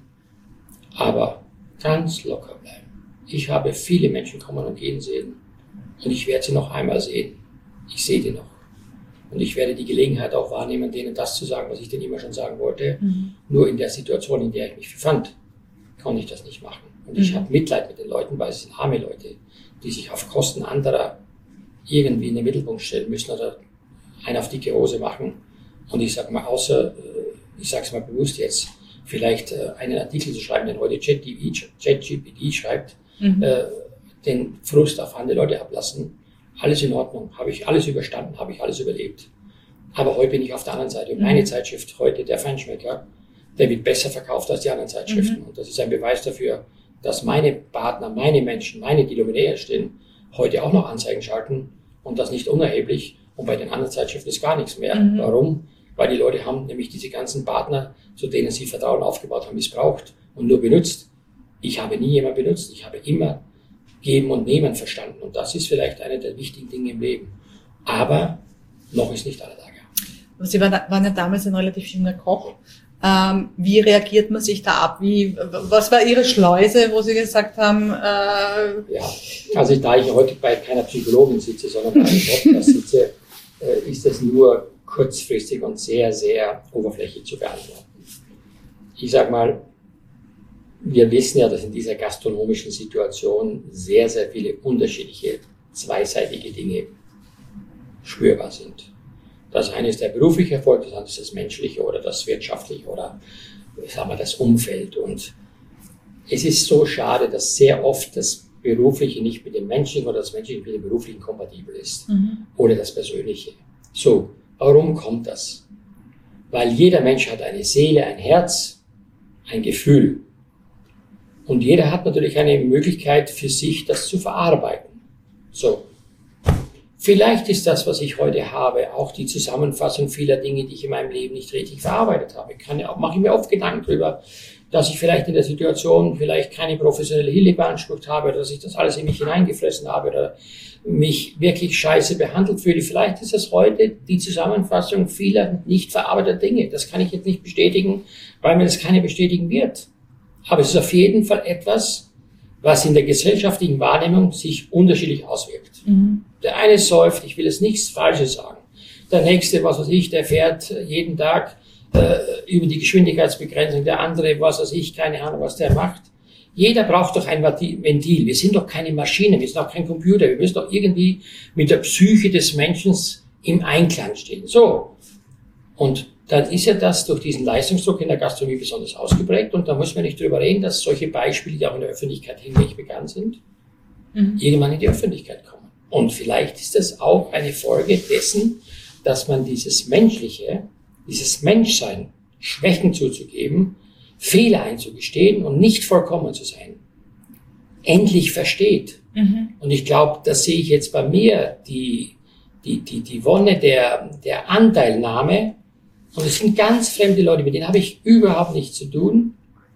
aber ganz locker bleiben. Ich habe viele Menschen kommen und gehen sehen und ich werde sie noch einmal sehen. Ich sehe die noch. Und ich werde die Gelegenheit auch wahrnehmen, denen das zu sagen, was ich denen immer schon sagen wollte. Mhm. Nur in der Situation, in der ich mich befand, konnte ich das nicht machen. Und ich mhm. habe Mitleid mit den Leuten, weil es sind arme Leute, die sich auf Kosten anderer irgendwie in den Mittelpunkt stellen müssen oder einen auf dicke Hose machen. Und ich sage mal, außer ich sage es mal bewusst jetzt, vielleicht äh, einen Artikel zu schreiben, den heute ChatGPT schreibt, mhm. äh, den Frust auf andere Leute ablassen. Alles in Ordnung, habe ich alles überstanden, habe ich alles überlebt. Aber heute bin ich auf der anderen Seite. Und mhm. meine Zeitschrift heute, der Feinschmecker, der wird besser verkauft als die anderen Zeitschriften. Mhm. Und das ist ein Beweis dafür, dass meine Partner, meine Menschen, meine, die Luminäre stehen, heute auch noch Anzeigen schalten und das nicht unerheblich. Und bei den anderen Zeitschriften ist gar nichts mehr. Mhm. Warum? Weil die Leute haben nämlich diese ganzen Partner, zu denen sie Vertrauen aufgebaut haben, missbraucht und nur benutzt. Ich habe nie jemanden benutzt. Ich habe immer Geben und Nehmen verstanden. Und das ist vielleicht eine der wichtigen Dinge im Leben. Aber noch ist nicht aller Tage. Sie waren ja damals ein relativ junger Koch. Ähm, wie reagiert man sich da ab? Wie, was war Ihre Schleuse, wo Sie gesagt haben? Äh ja, also da ich heute bei keiner Psychologin sitze, sondern bei einem Podcast sitze, äh, ist das nur kurzfristig und sehr, sehr oberflächlich zu beantworten. Ich sag mal, wir wissen ja, dass in dieser gastronomischen Situation sehr, sehr viele unterschiedliche, zweiseitige Dinge spürbar sind. Das eine ist der berufliche Erfolg, das andere ist das menschliche oder das wirtschaftliche oder sagen wir, das Umfeld. Und es ist so schade, dass sehr oft das Berufliche nicht mit dem Menschlichen oder das Menschliche mit dem Beruflichen kompatibel ist. Mhm. Oder das Persönliche. So, warum kommt das? Weil jeder Mensch hat eine Seele, ein Herz, ein Gefühl. Und jeder hat natürlich eine Möglichkeit für sich, das zu verarbeiten. So. Vielleicht ist das, was ich heute habe, auch die Zusammenfassung vieler Dinge, die ich in meinem Leben nicht richtig verarbeitet habe. Ich kann ja auch, mache ich mir oft Gedanken darüber, dass ich vielleicht in der Situation vielleicht keine professionelle Hilfe beansprucht habe, dass ich das alles in mich hineingefressen habe oder mich wirklich scheiße behandelt fühle. Vielleicht ist das heute die Zusammenfassung vieler nicht verarbeiteter Dinge. Das kann ich jetzt nicht bestätigen, weil mir das keiner bestätigen wird. Aber es ist auf jeden Fall etwas, was in der gesellschaftlichen Wahrnehmung sich unterschiedlich auswirkt. Mhm. Der eine säuft, ich will jetzt nichts Falsches sagen. Der nächste, was weiß ich, der fährt jeden Tag äh, über die Geschwindigkeitsbegrenzung. Der andere, was weiß ich, keine Ahnung, was der macht. Jeder braucht doch ein Ventil. Wir sind doch keine Maschine, wir sind auch kein Computer. Wir müssen doch irgendwie mit der Psyche des Menschen im Einklang stehen. So. Und dann ist ja das durch diesen Leistungsdruck in der Gastronomie besonders ausgeprägt. Und da muss man nicht drüber reden, dass solche Beispiele, die auch in der Öffentlichkeit hinweg bekannt sind, mhm. irgendwann in die Öffentlichkeit kommen. Und vielleicht ist das auch eine Folge dessen, dass man dieses Menschliche, dieses Menschsein, Schwächen zuzugeben, Fehler einzugestehen und nicht vollkommen zu sein, endlich versteht. Mhm. Und ich glaube, das sehe ich jetzt bei mir, die, die, die, die Wonne der, der Anteilnahme, und es sind ganz fremde Leute, mit denen habe ich überhaupt nichts zu tun,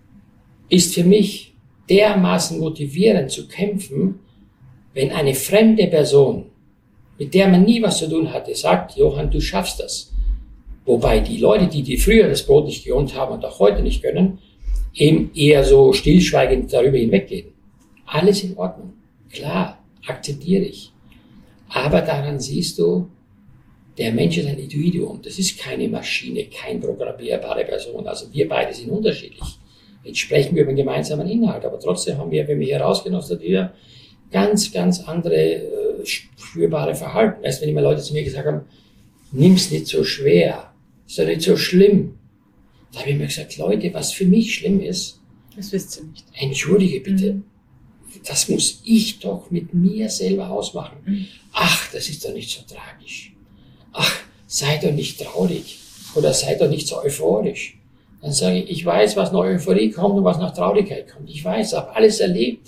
ist für mich dermaßen motivierend zu kämpfen, wenn eine fremde Person, mit der man nie was zu tun hatte, sagt, Johann, du schaffst das. Wobei die Leute, die, die früher das Brot nicht geohnt haben und auch heute nicht können, eben eher so stillschweigend darüber hinweggehen. Alles in Ordnung. Klar, akzeptiere ich. Aber daran siehst du, der Mensch ist ein Individuum. Das ist keine Maschine, keine programmierbare Person. Also wir beide sind unterschiedlich. Jetzt sprechen wir über einen gemeinsamen Inhalt, aber trotzdem haben wir, wenn wir hier rausgehen aus der Tür, ganz, ganz andere äh, spürbare Verhalten. Weißt, wenn immer Leute zu mir gesagt haben, nimm's nicht so schwer, ist doch nicht so schlimm. Da habe ich mir gesagt, Leute, was für mich schlimm ist, das wisst ihr nicht. Entschuldige bitte, Mhm. das muss ich doch mit mir selber ausmachen. Mhm. Ach, das ist doch nicht so tragisch. Ach, sei doch nicht traurig oder sei doch nicht so euphorisch. Dann sage ich, ich weiß, was nach Euphorie kommt und was nach Traurigkeit kommt. Ich weiß, ich habe alles erlebt.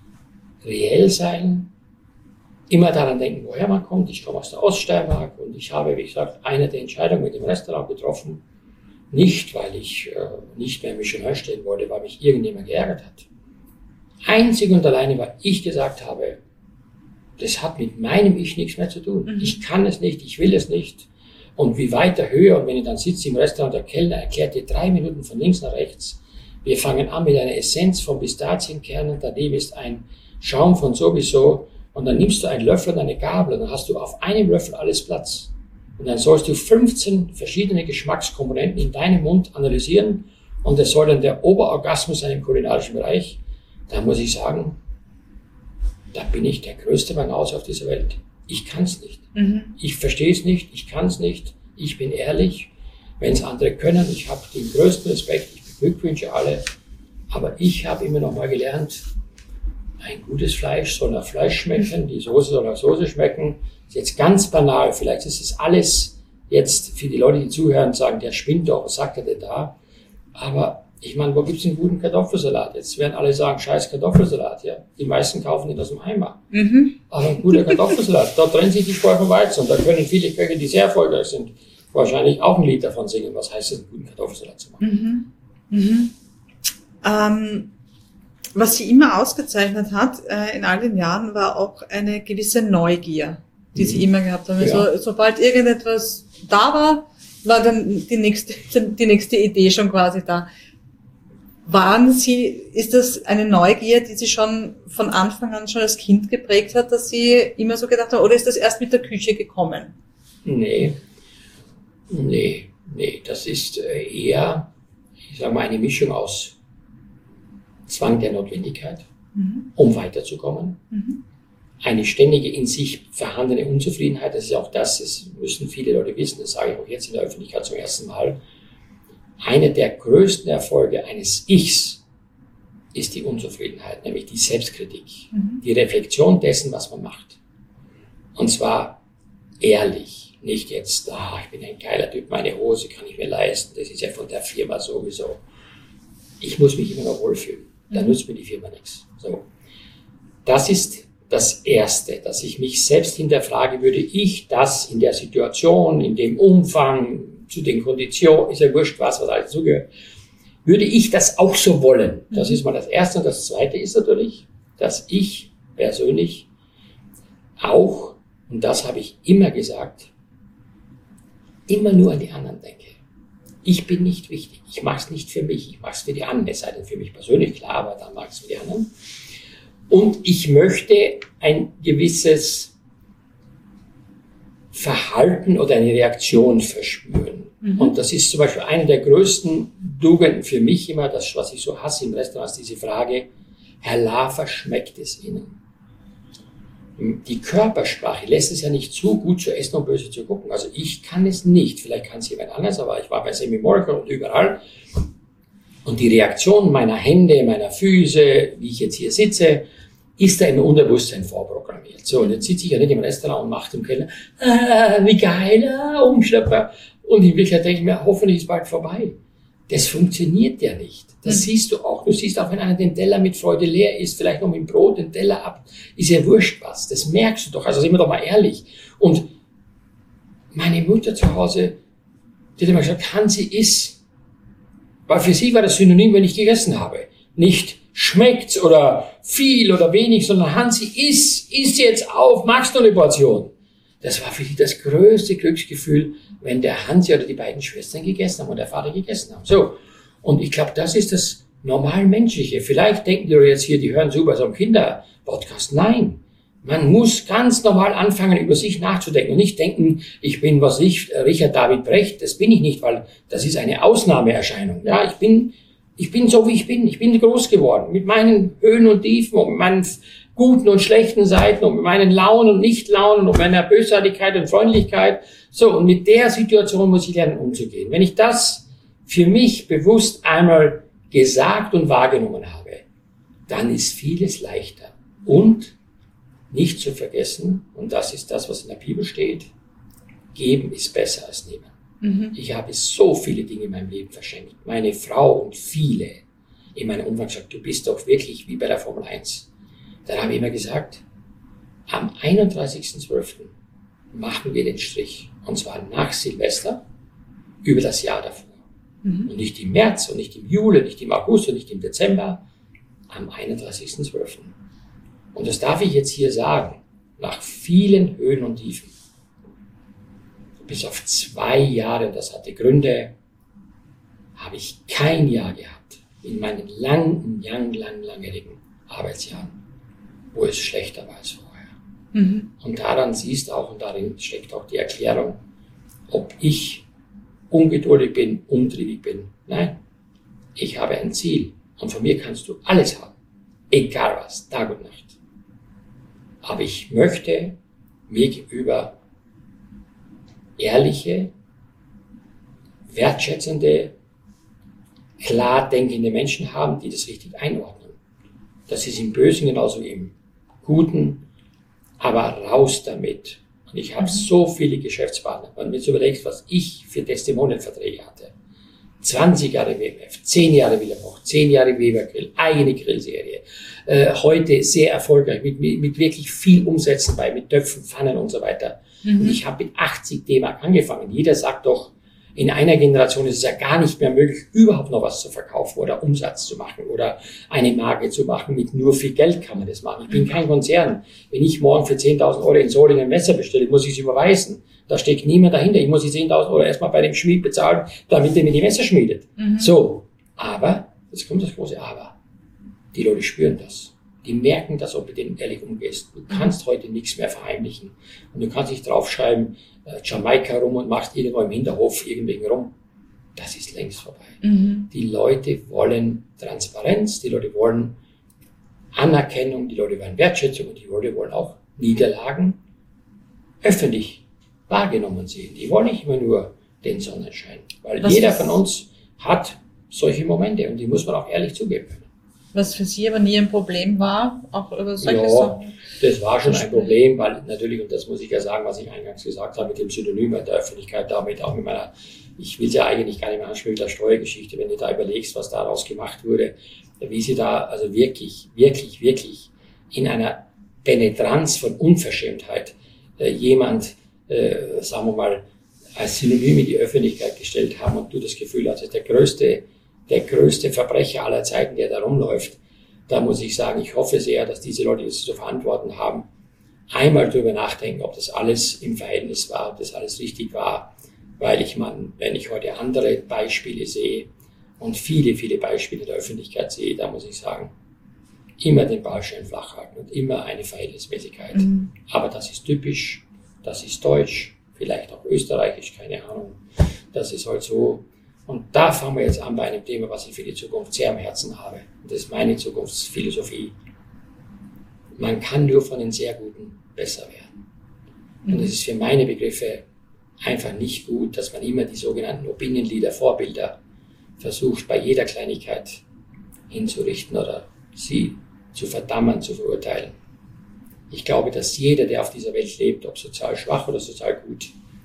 Reell sein, immer daran denken, woher man kommt. Ich komme aus der Oststeiermark und ich habe, wie gesagt, eine der Entscheidungen mit dem Restaurant getroffen. Nicht, weil ich äh, nicht mehr Missionar stellen wollte, weil mich irgendjemand geärgert hat. Einzig und alleine, weil ich gesagt habe, das hat mit meinem Ich nichts mehr zu tun. Mhm. Ich kann es nicht, ich will es nicht. Und wie weiter höher, und wenn ich dann sitze im Restaurant, der Kellner erklärt dir drei Minuten von links nach rechts. Wir fangen an mit einer Essenz von Pistazienkernen, daneben ist ein Schaum von sowieso, und dann nimmst du einen Löffel und eine Gabel, und dann hast du auf einem Löffel alles Platz. Und dann sollst du fünfzehn verschiedene Geschmackskomponenten in deinem Mund analysieren, und das soll dann der Oberorgasmus sein im kulinarischen Bereich. Da muss ich sagen, da bin ich der größte Banause auf dieser Welt. Ich kann es nicht. Mhm. Ich verstehe es nicht, ich kann es nicht, ich bin ehrlich. Wenn es andere können, ich habe den größten Respekt, ich beglückwünsche alle, aber ich habe immer noch mal gelernt, ein gutes Fleisch soll nach Fleisch schmecken, die Soße soll nach Soße schmecken. Ist jetzt ganz banal, vielleicht ist es alles jetzt für die Leute, die zuhören, sagen, der spinnt doch, was sagt er denn da? Aber ich meine, wo gibt's einen guten Kartoffelsalat? Jetzt werden alle sagen, scheiß Kartoffelsalat, ja. Die meisten kaufen den aus dem Eimer. Mhm. Aber ein guter Kartoffelsalat, da trennt sich die Spreu vom Weizen. Und da können viele Köche, die sehr erfolgreich sind, wahrscheinlich auch ein Lied davon singen, was heißt es, einen guten Kartoffelsalat zu machen. Mhm. Mhm. Ähm, was sie immer ausgezeichnet hat äh, in all den Jahren, war auch eine gewisse Neugier, die mhm. sie immer gehabt haben. Ja. So, sobald irgendetwas da war, war dann die nächste, die nächste Idee schon quasi da. Waren Sie, ist das eine Neugier, die Sie schon von Anfang an schon als Kind geprägt hat, dass Sie immer so gedacht haben, oder ist das erst mit der Küche gekommen? Nee, nee, nee, das ist eher, ich sage mal, eine Mischung aus Zwang der Notwendigkeit, mhm. um weiterzukommen, mhm. eine ständige in sich vorhandene Unzufriedenheit, das ist auch das, das müssen viele Leute wissen, das sage ich auch jetzt in der Öffentlichkeit zum ersten Mal. Einer der größten Erfolge eines Ichs ist die Unzufriedenheit, nämlich die Selbstkritik, mhm. die Reflexion dessen, was man macht. Und zwar ehrlich, nicht jetzt, ah, ich bin ein geiler Typ, meine Hose kann ich mir leisten, das ist ja von der Firma sowieso. Ich muss mich immer noch wohlfühlen, dann nützt mir die Firma nichts. So. Das ist das Erste, dass ich mich selbst hinterfrage, würde ich das in der Situation, in dem Umfang, zu den Konditionen, ist ja wurscht, was, was alles zugehört, würde ich das auch so wollen? Das ist mal das Erste. Und das Zweite ist natürlich, dass ich persönlich auch, und das habe ich immer gesagt, immer nur an die anderen denke. Ich bin nicht wichtig. Ich mache es nicht für mich. Ich mache es für die anderen. Es sei denn für mich persönlich, klar, aber dann mache ich es für die anderen. Und ich möchte ein gewisses Verhalten oder eine Reaktion verspüren. Mhm. Und das ist zum Beispiel eine der größten Tugenden für mich immer, das, was ich so hasse im Restaurant, ist diese Frage, Herr Lafer, schmeckt es Ihnen? Die Körpersprache lässt es ja nicht zu, gut zu essen und böse zu gucken. Also ich kann es nicht, vielleicht kann es jemand anders, aber ich war bei Sammy Morgan und überall. Und die Reaktion meiner Hände, meiner Füße, wie ich jetzt hier sitze, ist da im Unterbewusstsein vorprogrammiert. So, und jetzt sitze ich ja nicht im Restaurant und mache im Keller, ah, wie geil, ah, Umschlepper. Und in Wirklichkeit denke ich mir, hoffentlich ist bald vorbei. Das funktioniert ja nicht. Das mhm. siehst du auch. Du siehst auch, wenn einer den Teller mit Freude leer isst, vielleicht noch mit dem Brot den Teller ab, ist ja wurscht was. Das merkst du doch. Also sind wir doch mal ehrlich. Und meine Mutter zu Hause, die hat immer gesagt, Hansi, iss. Weil für sie war das Synonym, wenn ich gegessen habe. Nicht schmeckt's oder viel oder wenig, sondern Hansi, iss, iss jetzt auf, magst du eine Portion? Das war für sie das größte Glücksgefühl, wenn der Hansi oder die beiden Schwestern gegessen haben und der Vater gegessen haben. So. Und ich glaube, das ist das normal Menschliche. Vielleicht denken die jetzt hier, die hören super so einen Kinderpodcast. Nein. Man muss ganz normal anfangen, über sich nachzudenken und nicht denken, ich bin, was ich, Richard David Brecht. Das bin ich nicht, weil das ist eine Ausnahmeerscheinung. Ja, ich bin, ich bin so, wie ich bin. Ich bin groß geworden. Mit meinen Höhen und Tiefen und mit meinen guten und schlechten Seiten und mit meinen Launen und Nicht-Launen und meiner Bösartigkeit und Freundlichkeit. So, und mit der Situation muss ich lernen, umzugehen. Wenn ich das für mich bewusst einmal gesagt und wahrgenommen habe, dann ist vieles leichter. Und nicht zu vergessen, und das ist das, was in der Bibel steht, geben ist besser als nehmen. Mhm. Ich habe so viele Dinge in meinem Leben verschenkt. Meine Frau und viele in meinem Umfang gesagt, du bist doch wirklich wie bei der Formel eins. Dann habe ich immer gesagt, am einunddreißigsten zwölften machen wir den Strich. Und zwar nach Silvester über das Jahr davor. Mhm. Und nicht im März und nicht im Juli, nicht im August und nicht im Dezember, am einunddreißigsten zwölften Und das darf ich jetzt hier sagen, nach vielen Höhen und Tiefen, bis auf zwei Jahre, das hatte Gründe, habe ich kein Jahr gehabt in meinen langen, lang, lang, langjährigen Arbeitsjahren, wo es schlechter war als vorher. Mhm. Und daran siehst auch, und darin steckt auch die Erklärung, ob ich ungeduldig bin, umtriebig bin. Nein, ich habe ein Ziel und von mir kannst du alles haben, egal was, Tag und Nacht. Aber ich möchte mir gegenüber ehrliche, wertschätzende, klar denkende Menschen haben, die das richtig einordnen. Das ist im Bösen genauso wie im Guten, aber raus damit. Und ich habe mhm. so viele Geschäftspartner. Wenn du mir jetzt überlegst, was ich für Testimonialverträge hatte. zwanzig Jahre W M F, zehn Jahre Willemoch, zehn Jahre Weber Grill, eigene Grillserie. Äh, heute sehr erfolgreich, mit, mit, mit wirklich viel Umsätzen bei, mit Töpfen, Pfannen und so weiter. Mhm. Und ich habe mit achtzig D-Mark angefangen. Jeder sagt doch, in einer Generation ist es ja gar nicht mehr möglich, überhaupt noch was zu verkaufen oder Umsatz zu machen oder eine Marke zu machen. Mit nur viel Geld kann man das machen. Ich bin kein Konzern. Wenn ich morgen für zehntausend Euro in Solingen ein Messer bestelle, muss ich es überweisen. Da steckt niemand dahinter. Ich muss die zehntausend Euro erstmal bei dem Schmied bezahlen, damit er mir die Messer schmiedet. Mhm. So. Aber, jetzt kommt das große Aber. Die Leute spüren das. Die merken das, ob du denen ehrlich umgehst. Du kannst heute nichts mehr verheimlichen. Und du kannst nicht draufschreiben, äh, Jamaika rum und machst irgendwo im Hinterhof irgendwelchen rum. Das ist längst vorbei. Mhm. Die Leute wollen Transparenz, die Leute wollen Anerkennung, die Leute wollen Wertschätzung und die Leute wollen auch Niederlagen öffentlich wahrgenommen sehen. Die wollen nicht immer nur den Sonnenschein. Weil Was jeder von uns hat solche Momente und die muss man auch ehrlich zugeben können. Was für Sie aber nie ein Problem war, auch über solche ja, Sachen? Das war schon ein Problem, weil natürlich, und das muss ich ja sagen, was ich eingangs gesagt habe, mit dem Synonym in der Öffentlichkeit, damit auch mit meiner, ich will es ja eigentlich gar nicht mehr anspielen, der Steuergeschichte, wenn du da überlegst, was daraus gemacht wurde, wie sie da also wirklich, wirklich, wirklich in einer Penetranz von Unverschämtheit äh, jemand, äh, sagen wir mal, als Synonym in die Öffentlichkeit gestellt haben und du das Gefühl hast, der größte der größte Verbrecher aller Zeiten, der da rumläuft, da muss ich sagen, ich hoffe sehr, dass diese Leute, die es zu verantworten haben, einmal darüber nachdenken, ob das alles im Verhältnis war, ob das alles richtig war, weil ich man, wenn ich heute andere Beispiele sehe und viele, viele Beispiele der Öffentlichkeit sehe, da muss ich sagen, immer den Ball schön flach halten und immer eine Verhältnismäßigkeit. Mhm. Aber das ist typisch, das ist deutsch, vielleicht auch österreichisch, keine Ahnung. Das ist halt so. Und da fangen wir jetzt an bei einem Thema, was ich für die Zukunft sehr am Herzen habe. Und das ist meine Zukunftsphilosophie. Man kann nur von den sehr Guten besser werden. Mhm. Und es ist für meine Begriffe einfach nicht gut, dass man immer die sogenannten Opinion Leader, Vorbilder, versucht bei jeder Kleinigkeit hinzurichten oder sie zu verdammen, zu verurteilen. Ich glaube, dass jeder, der auf dieser Welt lebt, ob sozial schwach oder sozial gut,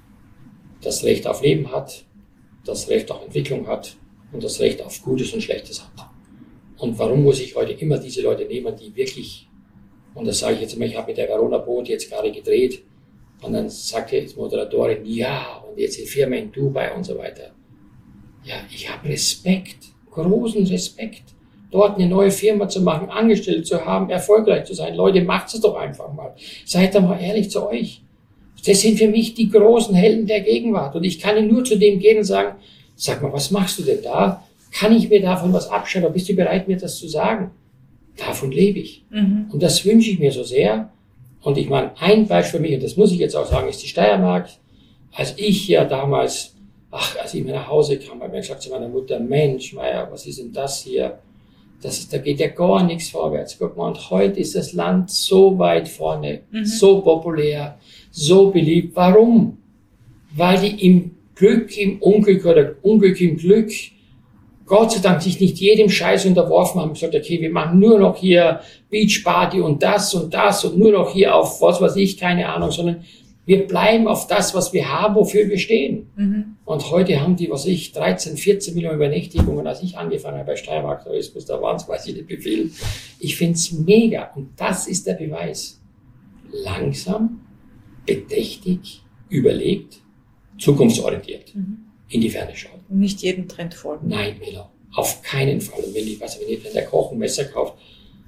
das Recht auf Leben hat, das Recht auf Entwicklung hat und das Recht auf Gutes und Schlechtes hat. Und warum muss ich heute immer diese Leute nehmen, die wirklich, und das sage ich jetzt immer, ich habe mit der Verona Boot jetzt gerade gedreht, und dann sagte die Moderatorin, ja, und jetzt die Firma in Dubai und so weiter. Ja, ich habe Respekt, großen Respekt, dort eine neue Firma zu machen, Angestellte zu haben, erfolgreich zu sein. Leute, macht es doch einfach mal. Seid doch mal ehrlich zu euch. Das sind für mich die großen Helden der Gegenwart. Und ich kann nur zu dem gehen und sagen, sag mal, was machst du denn da? Kann ich mir davon was abschauen? Oder bist du bereit, mir das zu sagen? Davon lebe ich. Mhm. Und das wünsche ich mir so sehr. Und ich meine, ein Beispiel für mich, und das muss ich jetzt auch sagen, ist die Steiermark. Als ich ja damals, ach, als ich mir nach Hause kam, habe ich gesagt zu meiner Mutter, Mensch, Meier, was ist denn das hier? Das ist, da geht ja gar nichts vorwärts. Guck mal, und heute ist das Land so weit vorne, mhm. so populär, so beliebt. Warum? Weil die im Glück, im Unglück oder Unglück im Glück, Gott sei Dank sich nicht jedem Scheiß unterworfen haben und gesagt, okay, wir machen nur noch hier Beachparty und das und das und nur noch hier auf was weiß ich, keine Ahnung, sondern wir bleiben auf das, was wir haben, wofür wir stehen. Mhm. Und heute haben die, was ich, dreizehn, vierzehn Millionen Übernächtigungen, als ich angefangen habe bei Steiermark Tourismus, da waren es, weiß ich nicht wie viel. Ich finde es mega. Und das ist der Beweis. Langsam, bedächtig, überlegt, zukunftsorientiert, mhm. in die Ferne schauen. Und nicht jedem Trend folgen. Nein, Miller, auf keinen Fall. Und wenn, die, was, wenn, die, wenn der Koch ein Messer kauft,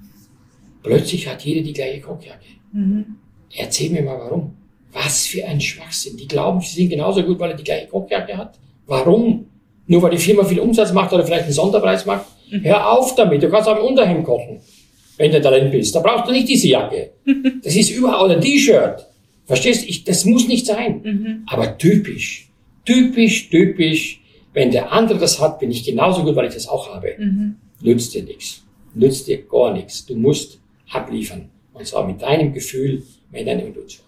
plötzlich hat jeder die gleiche Kochjacke. Mhm. Erzähl mir mal, warum. Was für ein Schwachsinn. Die glauben, sie sind genauso gut, weil er die gleiche Kochjacke hat. Warum? Nur weil die Firma viel Umsatz macht oder vielleicht einen Sonderpreis macht? Mhm. Hör auf damit, du kannst auch im Unterhemd kochen, wenn du Talent bist. Da brauchst du nicht diese Jacke. Das ist überall ein T-Shirt. Verstehst du? Ich, das muss nicht sein. Mhm. Aber typisch, typisch, typisch. Wenn der andere das hat, bin ich genauso gut, weil ich das auch habe. Mhm. Nützt dir nichts. Nützt dir gar nichts. Du musst abliefern. Und zwar mit deinem Gefühl, mit deiner Intuition.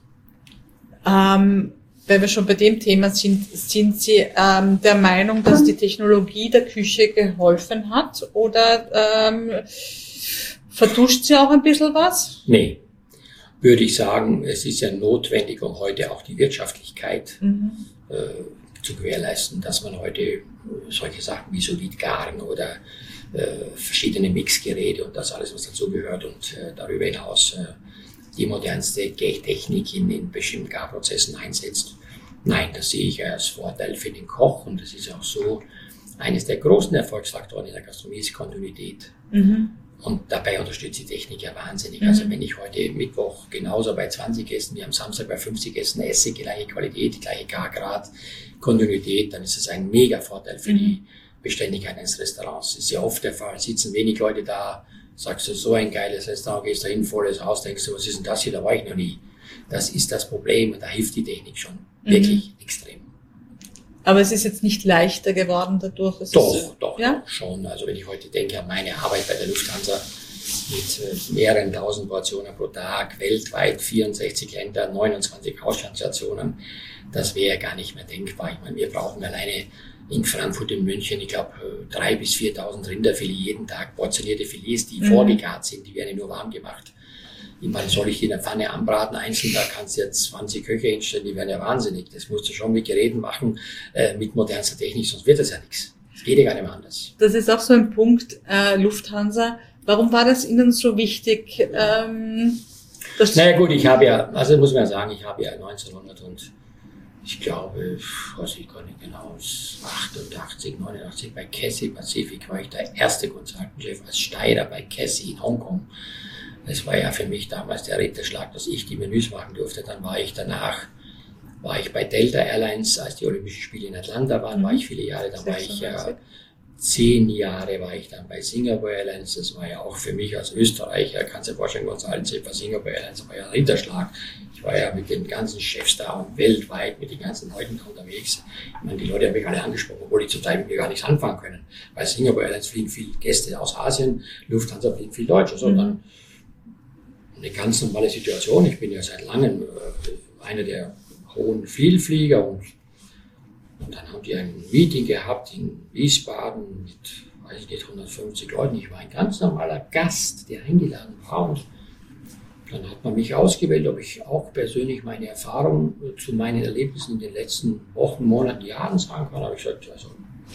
Ähm, weil wir schon bei dem Thema sind, sind Sie ähm, der Meinung, dass die Technologie der Küche geholfen hat? Oder ähm, vertuscht sie auch ein bisschen was? Nee. Würde ich sagen, es ist ja notwendig, um heute auch die Wirtschaftlichkeit mhm. äh, zu gewährleisten, dass man heute solche Sachen wie Sous-Vide-Garen oder äh, verschiedene Mixgeräte und das alles, was dazu gehört und äh, darüber hinaus äh, die modernste Technik in, in bestimmten Garprozessen einsetzt. Nein, das sehe ich als Vorteil für den Koch und das ist auch so, eines der großen Erfolgsfaktoren in der Gastronomie ist Kontinuität. Mhm. Und dabei unterstützt die Technik ja wahnsinnig. Mhm. Also wenn ich heute Mittwoch genauso bei zwanzig Gästen wie am Samstag bei fünfzig Gästen esse, gleiche Qualität, die gleiche Gargrad, Kontinuität, dann ist das ein mega Vorteil für mhm. die Beständigkeit eines Restaurants. Das ist ja oft der Fall. Sitzen wenig Leute da, sagst du, so ein geiles Restaurant, gehst da hin, volles Haus, denkst du, was ist denn das hier, da war ich noch nie. Das ist das Problem und da hilft die Technik schon mhm. wirklich extrem. Aber es ist jetzt nicht leichter geworden dadurch? Es doch, ist, doch, ja? doch, schon. Also wenn ich heute denke an meine Arbeit bei der Lufthansa mit mehreren tausend Portionen pro Tag, weltweit vierundsechzig Länder, neunundzwanzig Auslandsstationen, das wäre gar nicht mehr denkbar. Ich meine, wir brauchen alleine in Frankfurt, in München, ich glaube, drei bis viertausend Rinderfilet jeden Tag, portionierte Filets, die mhm. vorgegart sind, die werden nur warm gemacht. Ich meine, soll ich die in der Pfanne anbraten, einzeln, da kannst du jetzt zwanzig Köche hinstellen, die werden ja wahnsinnig. Das musst du schon mit Geräten machen, äh, mit modernster Technik, sonst wird das ja nichts. Das geht ja gar nicht mehr anders. Das ist auch so ein Punkt, äh, Lufthansa. Warum war das Ihnen so wichtig? Ähm, dass naja gut, ich habe ja, also muss man ja sagen, ich habe ja neunzehnhundert und ich glaube, weiß ich gar nicht genau, achtundachtzig, neunundachtzig bei Cathay Pacific war ich der erste Consultant-Chef als Steirer bei Cathay in Hongkong. Das war ja für mich damals der Ritterschlag, dass ich die Menüs machen durfte. Dann war ich danach, war ich bei Delta Airlines, als die Olympischen Spiele in Atlanta waren, mhm. war ich viele Jahre. Dann war ich ja zehn Jahre war ich dann bei Singapore Airlines. Das war ja auch für mich als Österreicher, kannst du dir vorstellen, bei uns allen zählt bei Singapore Airlines, das war ja ein Ritterschlag. Ich war ja mit den ganzen Chefs da und weltweit mit den ganzen Leuten unterwegs. Ich meine, die Leute haben mich alle angesprochen, obwohl ich zum Teil mit mir gar nichts anfangen können. Bei Singapore Airlines fliegen viele Gäste aus Asien, Lufthansa fliegen viel Deutsche, sondern mhm. eine ganz normale Situation. Ich bin ja seit langem äh, einer der hohen Vielflieger und, und dann haben die ein Meeting gehabt in Wiesbaden mit, weiß ich nicht, hundertfünfzig Leuten. Ich war ein ganz normaler Gast, der eingeladen war und dann hat man mich ausgewählt, ob ich auch persönlich meine Erfahrung zu meinen Erlebnissen in den letzten Wochen, Monaten, Jahren sagen kann. Da habe ich gesagt, also,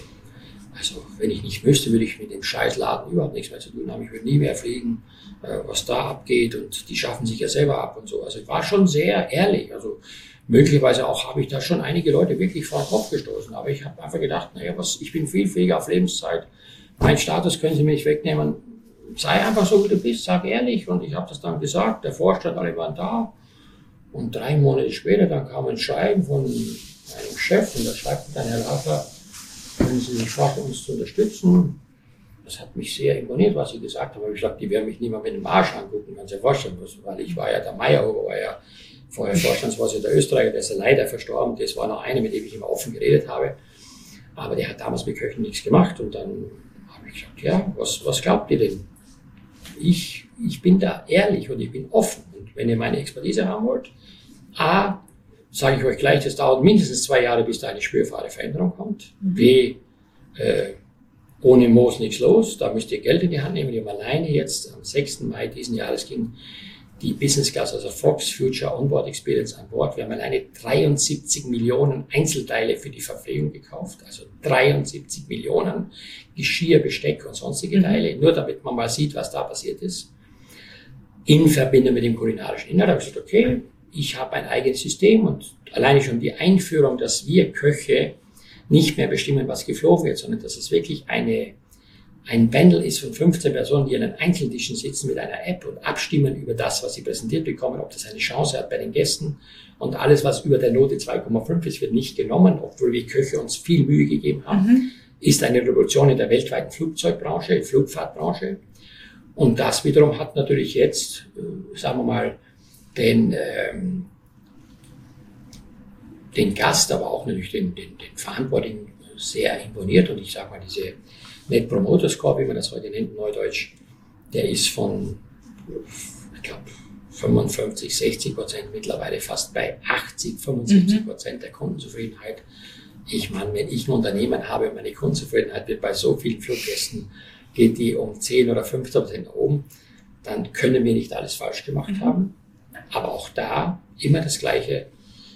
also wenn ich nicht müsste, würde ich mit dem Scheißladen überhaupt nichts mehr zu tun haben. Ich würde nie mehr fliegen, was da abgeht und die schaffen sich ja selber ab und so. Also ich war schon sehr ehrlich. Also möglicherweise auch habe ich da schon einige Leute wirklich vor den Kopf gestoßen. Aber ich habe einfach gedacht, naja, was, ich bin Vielflieger auf Lebenszeit. Mein Status können Sie mir nicht wegnehmen. Sei einfach so, wie du bist, sag ehrlich. Und ich habe das dann gesagt, der Vorstand, alle waren da. Und drei Monate später, dann kam ein Schreiben von einem Chef und da schreibt dann, Herr Laffer, können Sie sich vorstellen, uns zu unterstützen? Das hat mich sehr imponiert, was Sie gesagt haben. Aber ich gesagt, die werden mich nicht mal mit dem Arsch angucken, kann sich vorstellen, weil ich war ja der Meyerhofer, war ja vorher Vorstandsvorsitzender der Österreicher, der ist ja leider verstorben. Das war noch einer, mit dem ich immer offen geredet habe. Aber der hat damals mit Köchen nichts gemacht. Und dann habe ich gesagt, ja, was, was glaubt ihr denn? Ich, ich bin da ehrlich und ich bin offen. Und wenn ihr meine Expertise haben wollt, A, sage ich euch gleich, das dauert mindestens zwei Jahre, bis da eine spürbare Veränderung kommt. Mhm. B, äh, ohne Moos nichts los, da müsst ihr Geld in die Hand nehmen. Wir haben alleine jetzt am sechsten Mai diesen Jahres ging die Business Class, also Fox Future Onboard Experience an Bord. Wir haben alleine dreiundsiebzig Millionen Einzelteile für die Verpflegung gekauft, also dreiundsiebzig Millionen Geschirr, Besteck und sonstige Teile, mhm. nur damit man mal sieht, was da passiert ist. In Verbindung mit dem kulinarischen Inhalt habe ich gesagt, okay, ich habe ein eigenes System und alleine schon die Einführung, dass wir Köche nicht mehr bestimmen, was geflogen wird, sondern dass es wirklich eine, ein Bundle ist von fünfzehn Personen, die an den Einzeltischen sitzen mit einer App und abstimmen über das, was sie präsentiert bekommen, ob das eine Chance hat bei den Gästen. Und alles, was über der Note zwei Komma fünf ist, wird nicht genommen, obwohl wir Köche uns viel Mühe gegeben haben. Mhm. Ist eine Revolution in der weltweiten Flugzeugbranche, Flugfahrtbranche. Und das wiederum hat natürlich jetzt, äh, sagen wir mal, den, ähm, den Gast, aber auch natürlich den, den, den Verantwortlichen sehr imponiert. Und ich sage mal, diese Net Promoter Score, wie man das heute nennt, Neudeutsch, der ist von, ich glaube, fünfundfünfzig, sechzig Prozent mittlerweile fast bei achtzig, fünfundsiebzig Prozent mhm. der Kundenzufriedenheit. Ich meine, wenn ich ein Unternehmen habe und meine Kundenzufriedenheit wird bei so vielen Fluggästen, geht die um zehn oder fünfzehn Prozent nach oben, dann können wir nicht alles falsch gemacht mhm. haben. Aber auch da immer das Gleiche,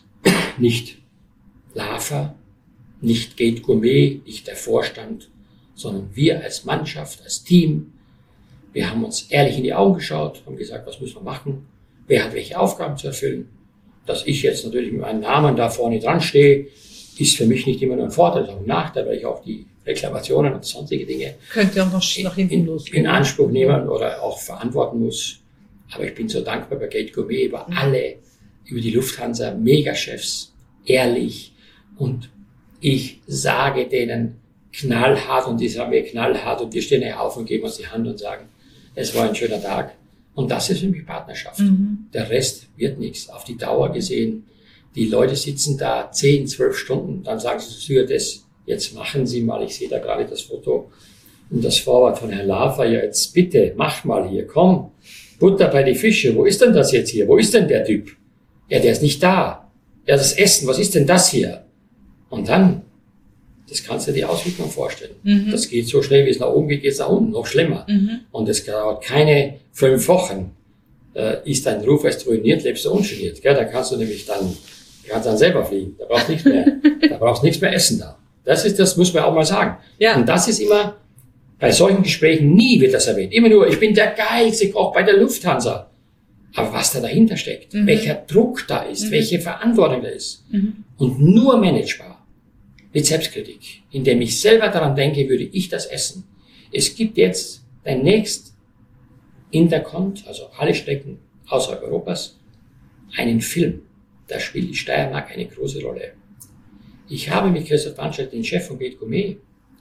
nicht Laffer, nicht Gate Gourmet, nicht der Vorstand, sondern wir als Mannschaft, als Team. Wir haben uns ehrlich in die Augen geschaut, haben gesagt, was müssen wir machen, wer hat welche Aufgaben zu erfüllen. Dass ich jetzt natürlich mit meinem Namen da vorne dran stehe, ist für mich nicht immer nur ein Vorteil, sondern ein Nachteil, weil ich auch die Reklamationen und sonstige Dinge könnt ihr auch noch nach hinten losgehen, in Anspruch nehmen oder auch verantworten muss. Aber ich bin so dankbar bei Gate Gourmet über mhm. alle, über die Lufthansa, Megachefs, ehrlich. Und ich sage denen knallhart und die sagen mir knallhart und wir stehen ja auf und geben uns die Hand und sagen, es war ein schöner Tag. Und das ist für mich Partnerschaft. Mhm. Der Rest wird nichts. Auf die Dauer gesehen, die Leute sitzen da zehn, zwölf Stunden, dann sagen sie zu das, jetzt machen Sie mal, ich sehe da gerade das Foto und das Vorwort von Herrn Laffer, ja jetzt bitte, mach mal hier, komm, Butter bei die Fische, wo ist denn das jetzt hier, wo ist denn der Typ? Ja, der ist nicht da. Ja, das Essen, was ist denn das hier? Und dann, das kannst du dir Auswirkungen vorstellen. Mhm. Das geht so schnell, wie es nach oben geht, geht es nach unten, noch schlimmer. Mhm. Und es dauert keine fünf Wochen, äh, ist dein Ruf erst ruiniert, lebst du ungeniert. Gell? Da kannst du nämlich dann, kannst dann selber fliegen. Da brauchst du nichts mehr, da brauchst nichts mehr essen da. Das ist, das muss man auch mal sagen. Ja. Und das ist immer, bei solchen Gesprächen nie wird das erwähnt. Immer nur, ich bin der geilste Koch bei der Lufthansa. Aber was da dahinter steckt, mhm. welcher Druck da ist, mhm. welche Verantwortung da ist. Mhm. Und nur managebar mit Selbstkritik, indem ich selber daran denke, würde ich das essen. Es gibt jetzt demnächst Intercont, also alle Strecken außerhalb Europas, einen Film. Da spielt die Steiermark eine große Rolle. Ich habe mit Christoph Banschert, den Chef von Gate Gourmet,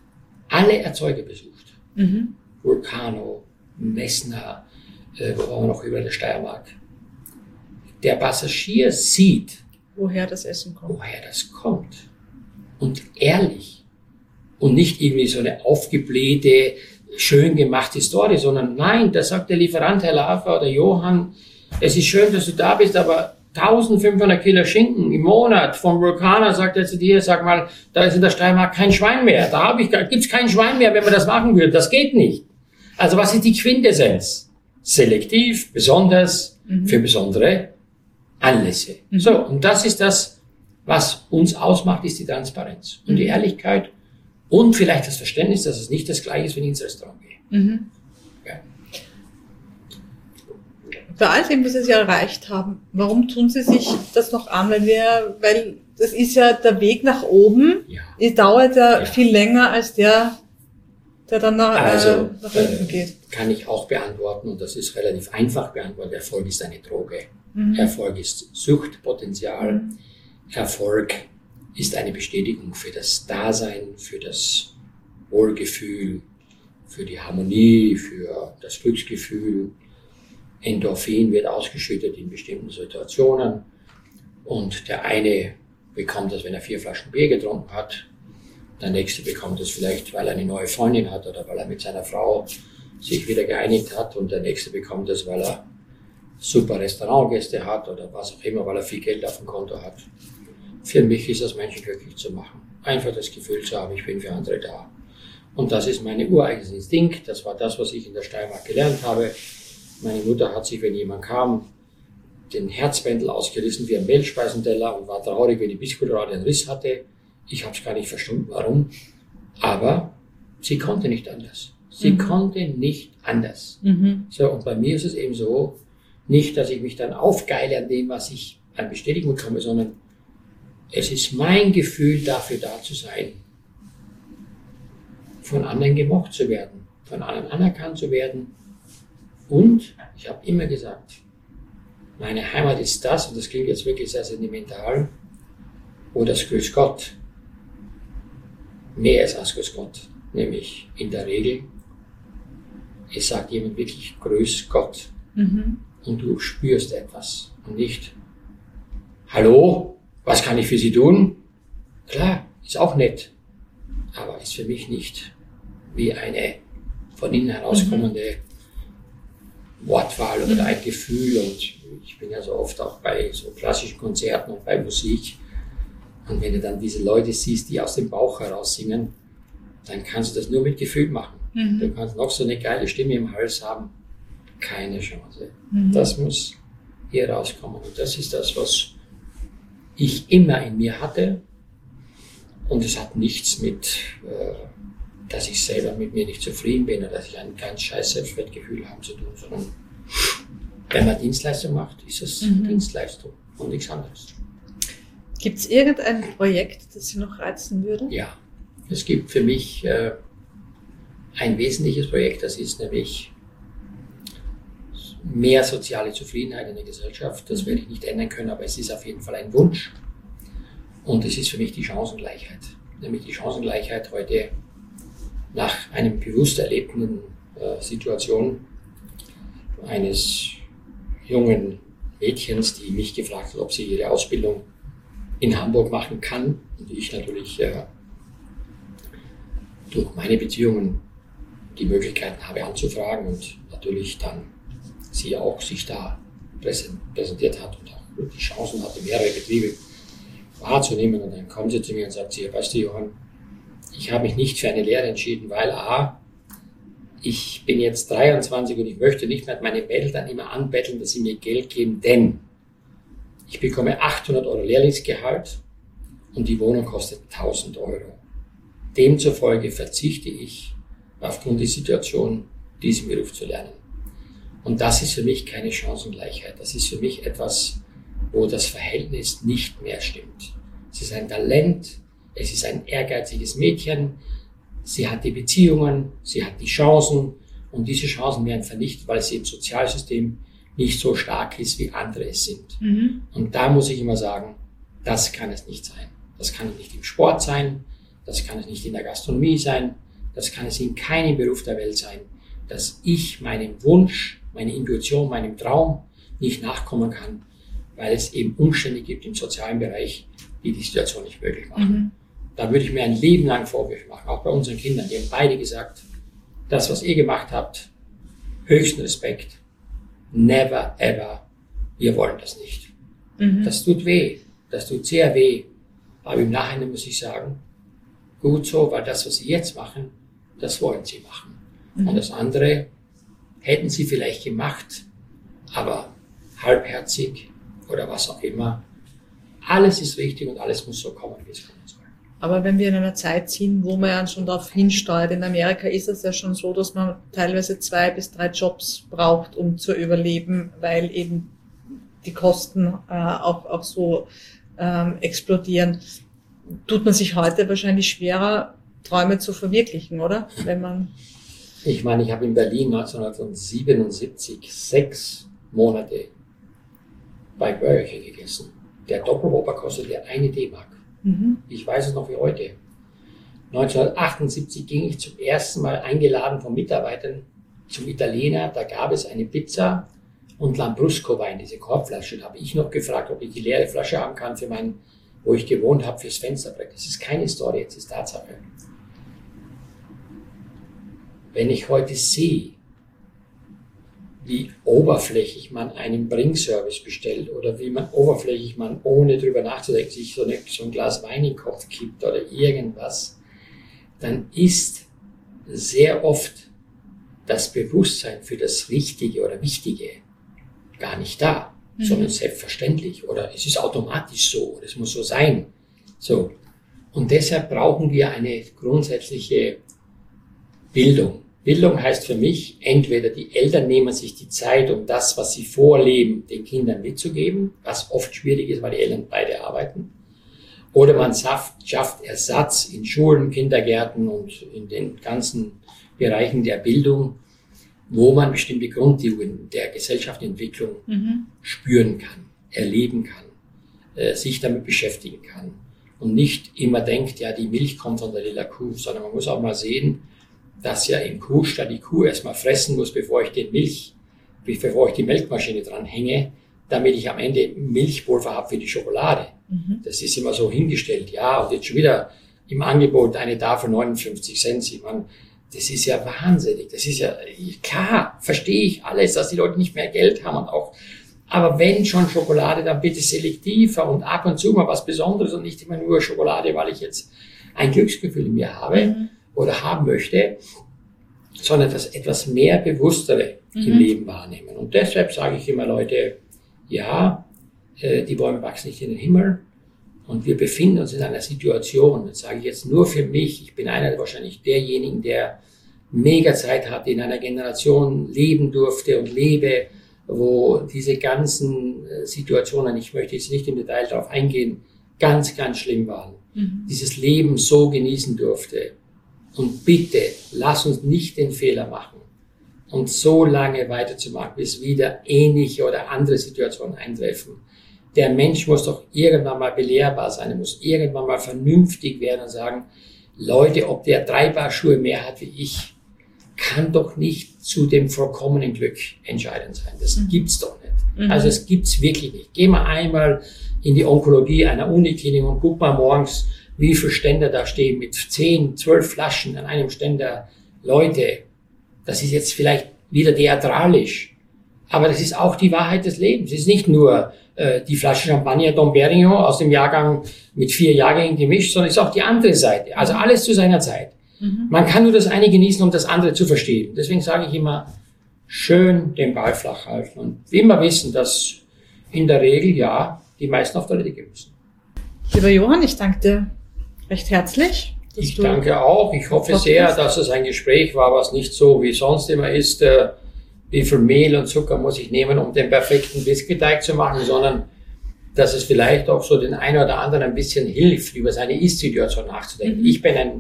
alle Erzeuger besucht. Mhm. Vulcano, Messner, äh, wo waren wir noch über der Steiermark. Der Passagier sieht, woher das Essen kommt. Woher das kommt. Und ehrlich. Und nicht irgendwie so eine aufgeblähte, schön gemachte Story, sondern nein, da sagt der Lieferant, Herr Lafer oder Johann, es ist schön, dass du da bist, aber eintausendfünfhundert Kilo Schinken im Monat vom Vulkaner, sagt er zu dir, sag mal, da ist in der Steiermark kein Schwein mehr. Da habe ich, gibt's kein Schwein mehr, wenn man das machen würde. Das geht nicht. Also was ist die Quintessenz? Selektiv, besonders, mhm. für besondere Anlässe. Mhm. So, und das ist das, was uns ausmacht, ist die Transparenz und mhm. die Ehrlichkeit und vielleicht das Verständnis, dass es nicht das Gleiche ist, wenn ich ins Restaurant gehe. Mhm. Ja. Bei all dem, was Sie erreicht haben, warum tun Sie sich das noch an? Weil wir, weil das ist ja der Weg nach oben, ja. es dauert ja, ja viel länger als der, der dann nach, also, äh, nach unten äh, geht. Kann ich auch beantworten und das ist relativ einfach beantwortet. Erfolg ist eine Droge. Mhm. Erfolg ist Suchtpotenzial. Mhm. Erfolg ist eine Bestätigung für das Dasein, für das Wohlgefühl, für die Harmonie, für das Glücksgefühl. Endorphin wird ausgeschüttet in bestimmten Situationen und der eine bekommt das, wenn er vier Flaschen Bier getrunken hat, der nächste bekommt es vielleicht, weil er eine neue Freundin hat oder weil er mit seiner Frau sich wieder geeinigt hat und der nächste bekommt es, weil er super Restaurantgäste hat oder was auch immer, weil er viel Geld auf dem Konto hat. Für mich ist das, Menschen glücklich zu machen. Einfach das Gefühl zu haben, ich bin für andere da. Und das ist mein ureigenes Instinkt, das war das, was ich in der Steiermark gelernt habe. Meine Mutter hat sich, wenn jemand kam, den Herzbändel ausgerissen wie ein Mehlspeisenteller und war traurig, wenn die Biskuitrade einen Riss hatte. Ich habe es gar nicht verstanden, warum. Aber sie konnte nicht anders. Sie mhm. konnte nicht anders. Mhm. So, und bei mir ist es eben so, nicht, dass ich mich dann aufgeile an dem, was ich an Bestätigung bekomme, sondern es ist mein Gefühl, dafür da zu sein, von anderen gemocht zu werden, von anderen anerkannt zu werden. Und ich habe immer gesagt, meine Heimat ist das, und das klingt jetzt wirklich sehr sentimental, wo das Grüß Gott mehr ist als Grüß Gott. Nämlich in der Regel, es sagt jemand wirklich Grüß Gott. Mhm. Und du spürst etwas und nicht, hallo, was kann ich für Sie tun? Klar, ist auch nett, aber ist für mich nicht wie eine von innen herauskommende mhm. Wortwahl oder ein Gefühl. Und ich bin ja so oft auch bei so klassischen Konzerten und bei Musik. Und wenn du dann diese Leute siehst, die aus dem Bauch heraus singen, dann kannst du das nur mit Gefühl machen. Mhm. Du kannst noch so eine geile Stimme im Hals haben. Keine Chance. Mhm. Das muss hier rauskommen. Und das ist das, was ich immer in mir hatte. Und es hat nichts mit, äh, dass ich selber mit mir nicht zufrieden bin oder dass ich ein ganz scheiß Selbstwertgefühl habe zu tun, sondern wenn man Dienstleistung macht, ist es mhm. Dienstleistung und nichts anderes. Gibt es irgendein Projekt, das Sie noch reizen würde? Ja, es gibt für mich äh, ein wesentliches Projekt, das ist nämlich mehr soziale Zufriedenheit in der Gesellschaft. Das werde ich nicht ändern können, aber es ist auf jeden Fall ein Wunsch. Und es ist für mich die Chancengleichheit. Nämlich die Chancengleichheit heute nach einem bewusst erlebten äh, Situation eines jungen Mädchens, die mich gefragt hat, ob sie ihre Ausbildung in Hamburg machen kann. Und ich natürlich äh, durch meine Beziehungen die Möglichkeiten habe anzufragen und natürlich dann sie auch sich da präsentiert hat und auch die Chancen hatte, mehrere Betriebe wahrzunehmen. Und dann kommt sie zu mir und sagt, sie, weißt du, Johann, ich habe mich nicht für eine Lehre entschieden, weil A, ich bin jetzt dreiundzwanzig und ich möchte nicht mehr meine Eltern immer anbetteln, dass sie mir Geld geben, denn ich bekomme achthundert Euro Lehrlingsgehalt und die Wohnung kostet tausend Euro. Demzufolge verzichte ich aufgrund der Situation, diesen Beruf zu lernen. Und das ist für mich keine Chancengleichheit. Das ist für mich etwas, wo das Verhältnis nicht mehr stimmt. Es ist ein Talent, es ist ein ehrgeiziges Mädchen, sie hat die Beziehungen, sie hat die Chancen und diese Chancen werden vernichtet, weil sie im Sozialsystem nicht so stark ist, wie andere es sind. Mhm. Und da muss ich immer sagen, das kann es nicht sein. Das kann nicht im Sport sein, das kann es nicht in der Gastronomie sein, das kann es in keinem Beruf der Welt sein, dass ich meinem Wunsch, meiner Intuition, meinem Traum nicht nachkommen kann, weil es eben Umstände gibt im sozialen Bereich, die die Situation nicht möglich machen. Mhm. Da würde ich mir ein Leben lang Vorwürfe machen, auch bei unseren Kindern. Die haben beide gesagt, das, was ihr gemacht habt, höchsten Respekt, never ever, wir wollen das nicht. Mhm. Das tut weh, das tut sehr weh, aber im Nachhinein muss ich sagen, gut so, weil das, was sie jetzt machen, das wollen sie machen. Mhm. Und das andere hätten sie vielleicht gemacht, aber halbherzig oder was auch immer. Alles ist richtig und alles muss so kommen, wie es kommen soll. Aber wenn wir in einer Zeit sind, wo man ja schon darauf hinsteuert, in Amerika ist es ja schon so, dass man teilweise zwei bis drei Jobs braucht, um zu überleben, weil eben die Kosten äh, auch, auch so ähm, explodieren. Tut man sich heute wahrscheinlich schwerer, Träume zu verwirklichen, oder? Wenn man ich meine, ich habe in Berlin neunzehnhundertsiebenundsiebzig sechs Monate bei Burger King gegessen. Der Doppelwhopper kostete eine D-Mark. Mhm. Ich weiß es noch wie heute. neunzehnhundertachtundsiebzig ging ich zum ersten Mal eingeladen von Mitarbeitern zum Italiener. Da gab es eine Pizza und Lambrusco-Wein, diese Korbflasche. Da habe ich noch gefragt, ob ich die leere Flasche haben kann für mein, wo ich gewohnt habe, fürs Fensterbrett. Das ist keine Story, das ist Tatsache. Wenn ich heute sehe, wie oberflächlich man einen Bringservice bestellt oder wie man oberflächlich man, ohne drüber nachzudenken, sich so, eine, so ein Glas Wein in den Kopf kippt oder irgendwas, dann ist sehr oft das Bewusstsein für das Richtige oder Wichtige gar nicht da, mhm. sondern selbstverständlich oder es ist automatisch so oder es muss so sein. So. Und deshalb brauchen wir eine grundsätzliche Bildung. Bildung heißt für mich, entweder die Eltern nehmen sich die Zeit, um das, was sie vorleben, den Kindern mitzugeben, was oft schwierig ist, weil die Eltern beide arbeiten. Oder man schafft Ersatz in Schulen, Kindergärten und in den ganzen Bereichen der Bildung, wo man bestimmte Grunddinge der Gesellschaftsentwicklung mhm. spüren kann, erleben kann, äh, sich damit beschäftigen kann. Und nicht immer denkt, ja, die Milch kommt von der lila Kuh, sondern man muss auch mal sehen, dass ja im Kuhstall die Kuh erstmal fressen muss, bevor ich den Milch, bevor ich die Melkmaschine dranhänge, damit ich am Ende Milchpulver habe für die Schokolade. Mhm. Das ist immer so hingestellt. Ja, und jetzt schon wieder im Angebot eine Tafel neunundfünfzig Cent. Ich meine, das ist ja wahnsinnig. Das ist ja, klar, verstehe ich alles, dass die Leute nicht mehr Geld haben und auch, aber wenn schon Schokolade, dann bitte selektiver und ab und zu mal was Besonderes und nicht immer nur Schokolade, weil ich jetzt ein Glücksgefühl in mir habe. Mhm. oder haben möchte, sondern das etwas mehr Bewusstere mhm. im Leben wahrnehmen. Und deshalb sage ich immer, Leute, ja, äh, die Bäume wachsen nicht in den Himmel und wir befinden uns in einer Situation, das sage ich jetzt nur für mich, ich bin einer wahrscheinlich derjenigen, der mega Zeit hatte, in einer Generation leben durfte und lebe, wo diese ganzen äh, Situationen, ich möchte jetzt nicht im Detail darauf eingehen, ganz, ganz schlimm waren. Mhm. Dieses Leben so genießen durfte. Und bitte, lass uns nicht den Fehler machen und so lange weiterzumachen, bis wieder ähnliche oder andere Situationen eintreffen. Der Mensch muss doch irgendwann mal belehrbar sein, er muss irgendwann mal vernünftig werden und sagen, Leute, ob der drei Paar Schuhe mehr hat wie ich, kann doch nicht zu dem vollkommenen Glück entscheidend sein. Das mhm. gibt's doch nicht. Mhm. Also es gibt's wirklich nicht. Geh mal einmal in die Onkologie einer Uniklinik und guck mal morgens, wie viele Ständer da stehen mit zehn, zwölf Flaschen an einem Ständer. Leute, das ist jetzt vielleicht wieder theatralisch, aber das ist auch die Wahrheit des Lebens. Es ist nicht nur äh, die Flasche Champagner Dom Perignon aus dem Jahrgang mit vier Jahrgängen gemischt, sondern es ist auch die andere Seite. Also alles zu seiner Zeit. Mhm. Man kann nur das eine genießen, um das andere zu verstehen. Deswegen sage ich immer, schön den Ball flach halten und immer wissen, dass in der Regel, ja, die meisten auf Toilette gehen müssen. Lieber Johann, ich danke dir recht herzlich. Ich danke auch. Ich hoffe sehr, dass es ein Gespräch war, was nicht so wie sonst immer ist, äh, wie viel Mehl und Zucker muss ich nehmen, um den perfekten Biskuitteig zu machen, sondern dass es vielleicht auch so den einen oder anderen ein bisschen hilft, über seine Ist-Situation nachzudenken. Mhm. Ich bin eine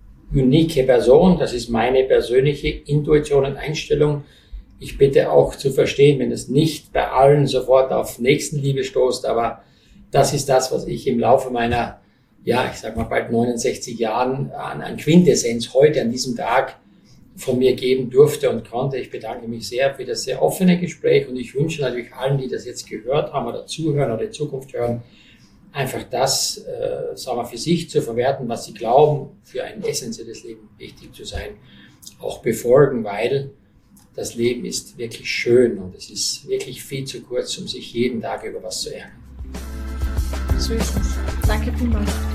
unique Person, das ist meine persönliche Intuition und Einstellung. Ich bitte auch zu verstehen, wenn es nicht bei allen sofort auf Nächstenliebe stoßt, aber das ist das, was ich im Laufe meiner ja, ich sag mal bald neunundsechzig Jahren an, an Quintessenz heute an diesem Tag von mir geben durfte und konnte. Ich bedanke mich sehr für das sehr offene Gespräch und ich wünsche natürlich allen, die das jetzt gehört haben oder zuhören oder in Zukunft hören, einfach das, äh, sagen wir, für sich zu verwerten, was sie glauben, für ein essentielles Leben wichtig zu sein, auch befolgen, weil das Leben ist wirklich schön und es ist wirklich viel zu kurz, um sich jeden Tag über was zu ärgern. So ist es. Danke vielmals.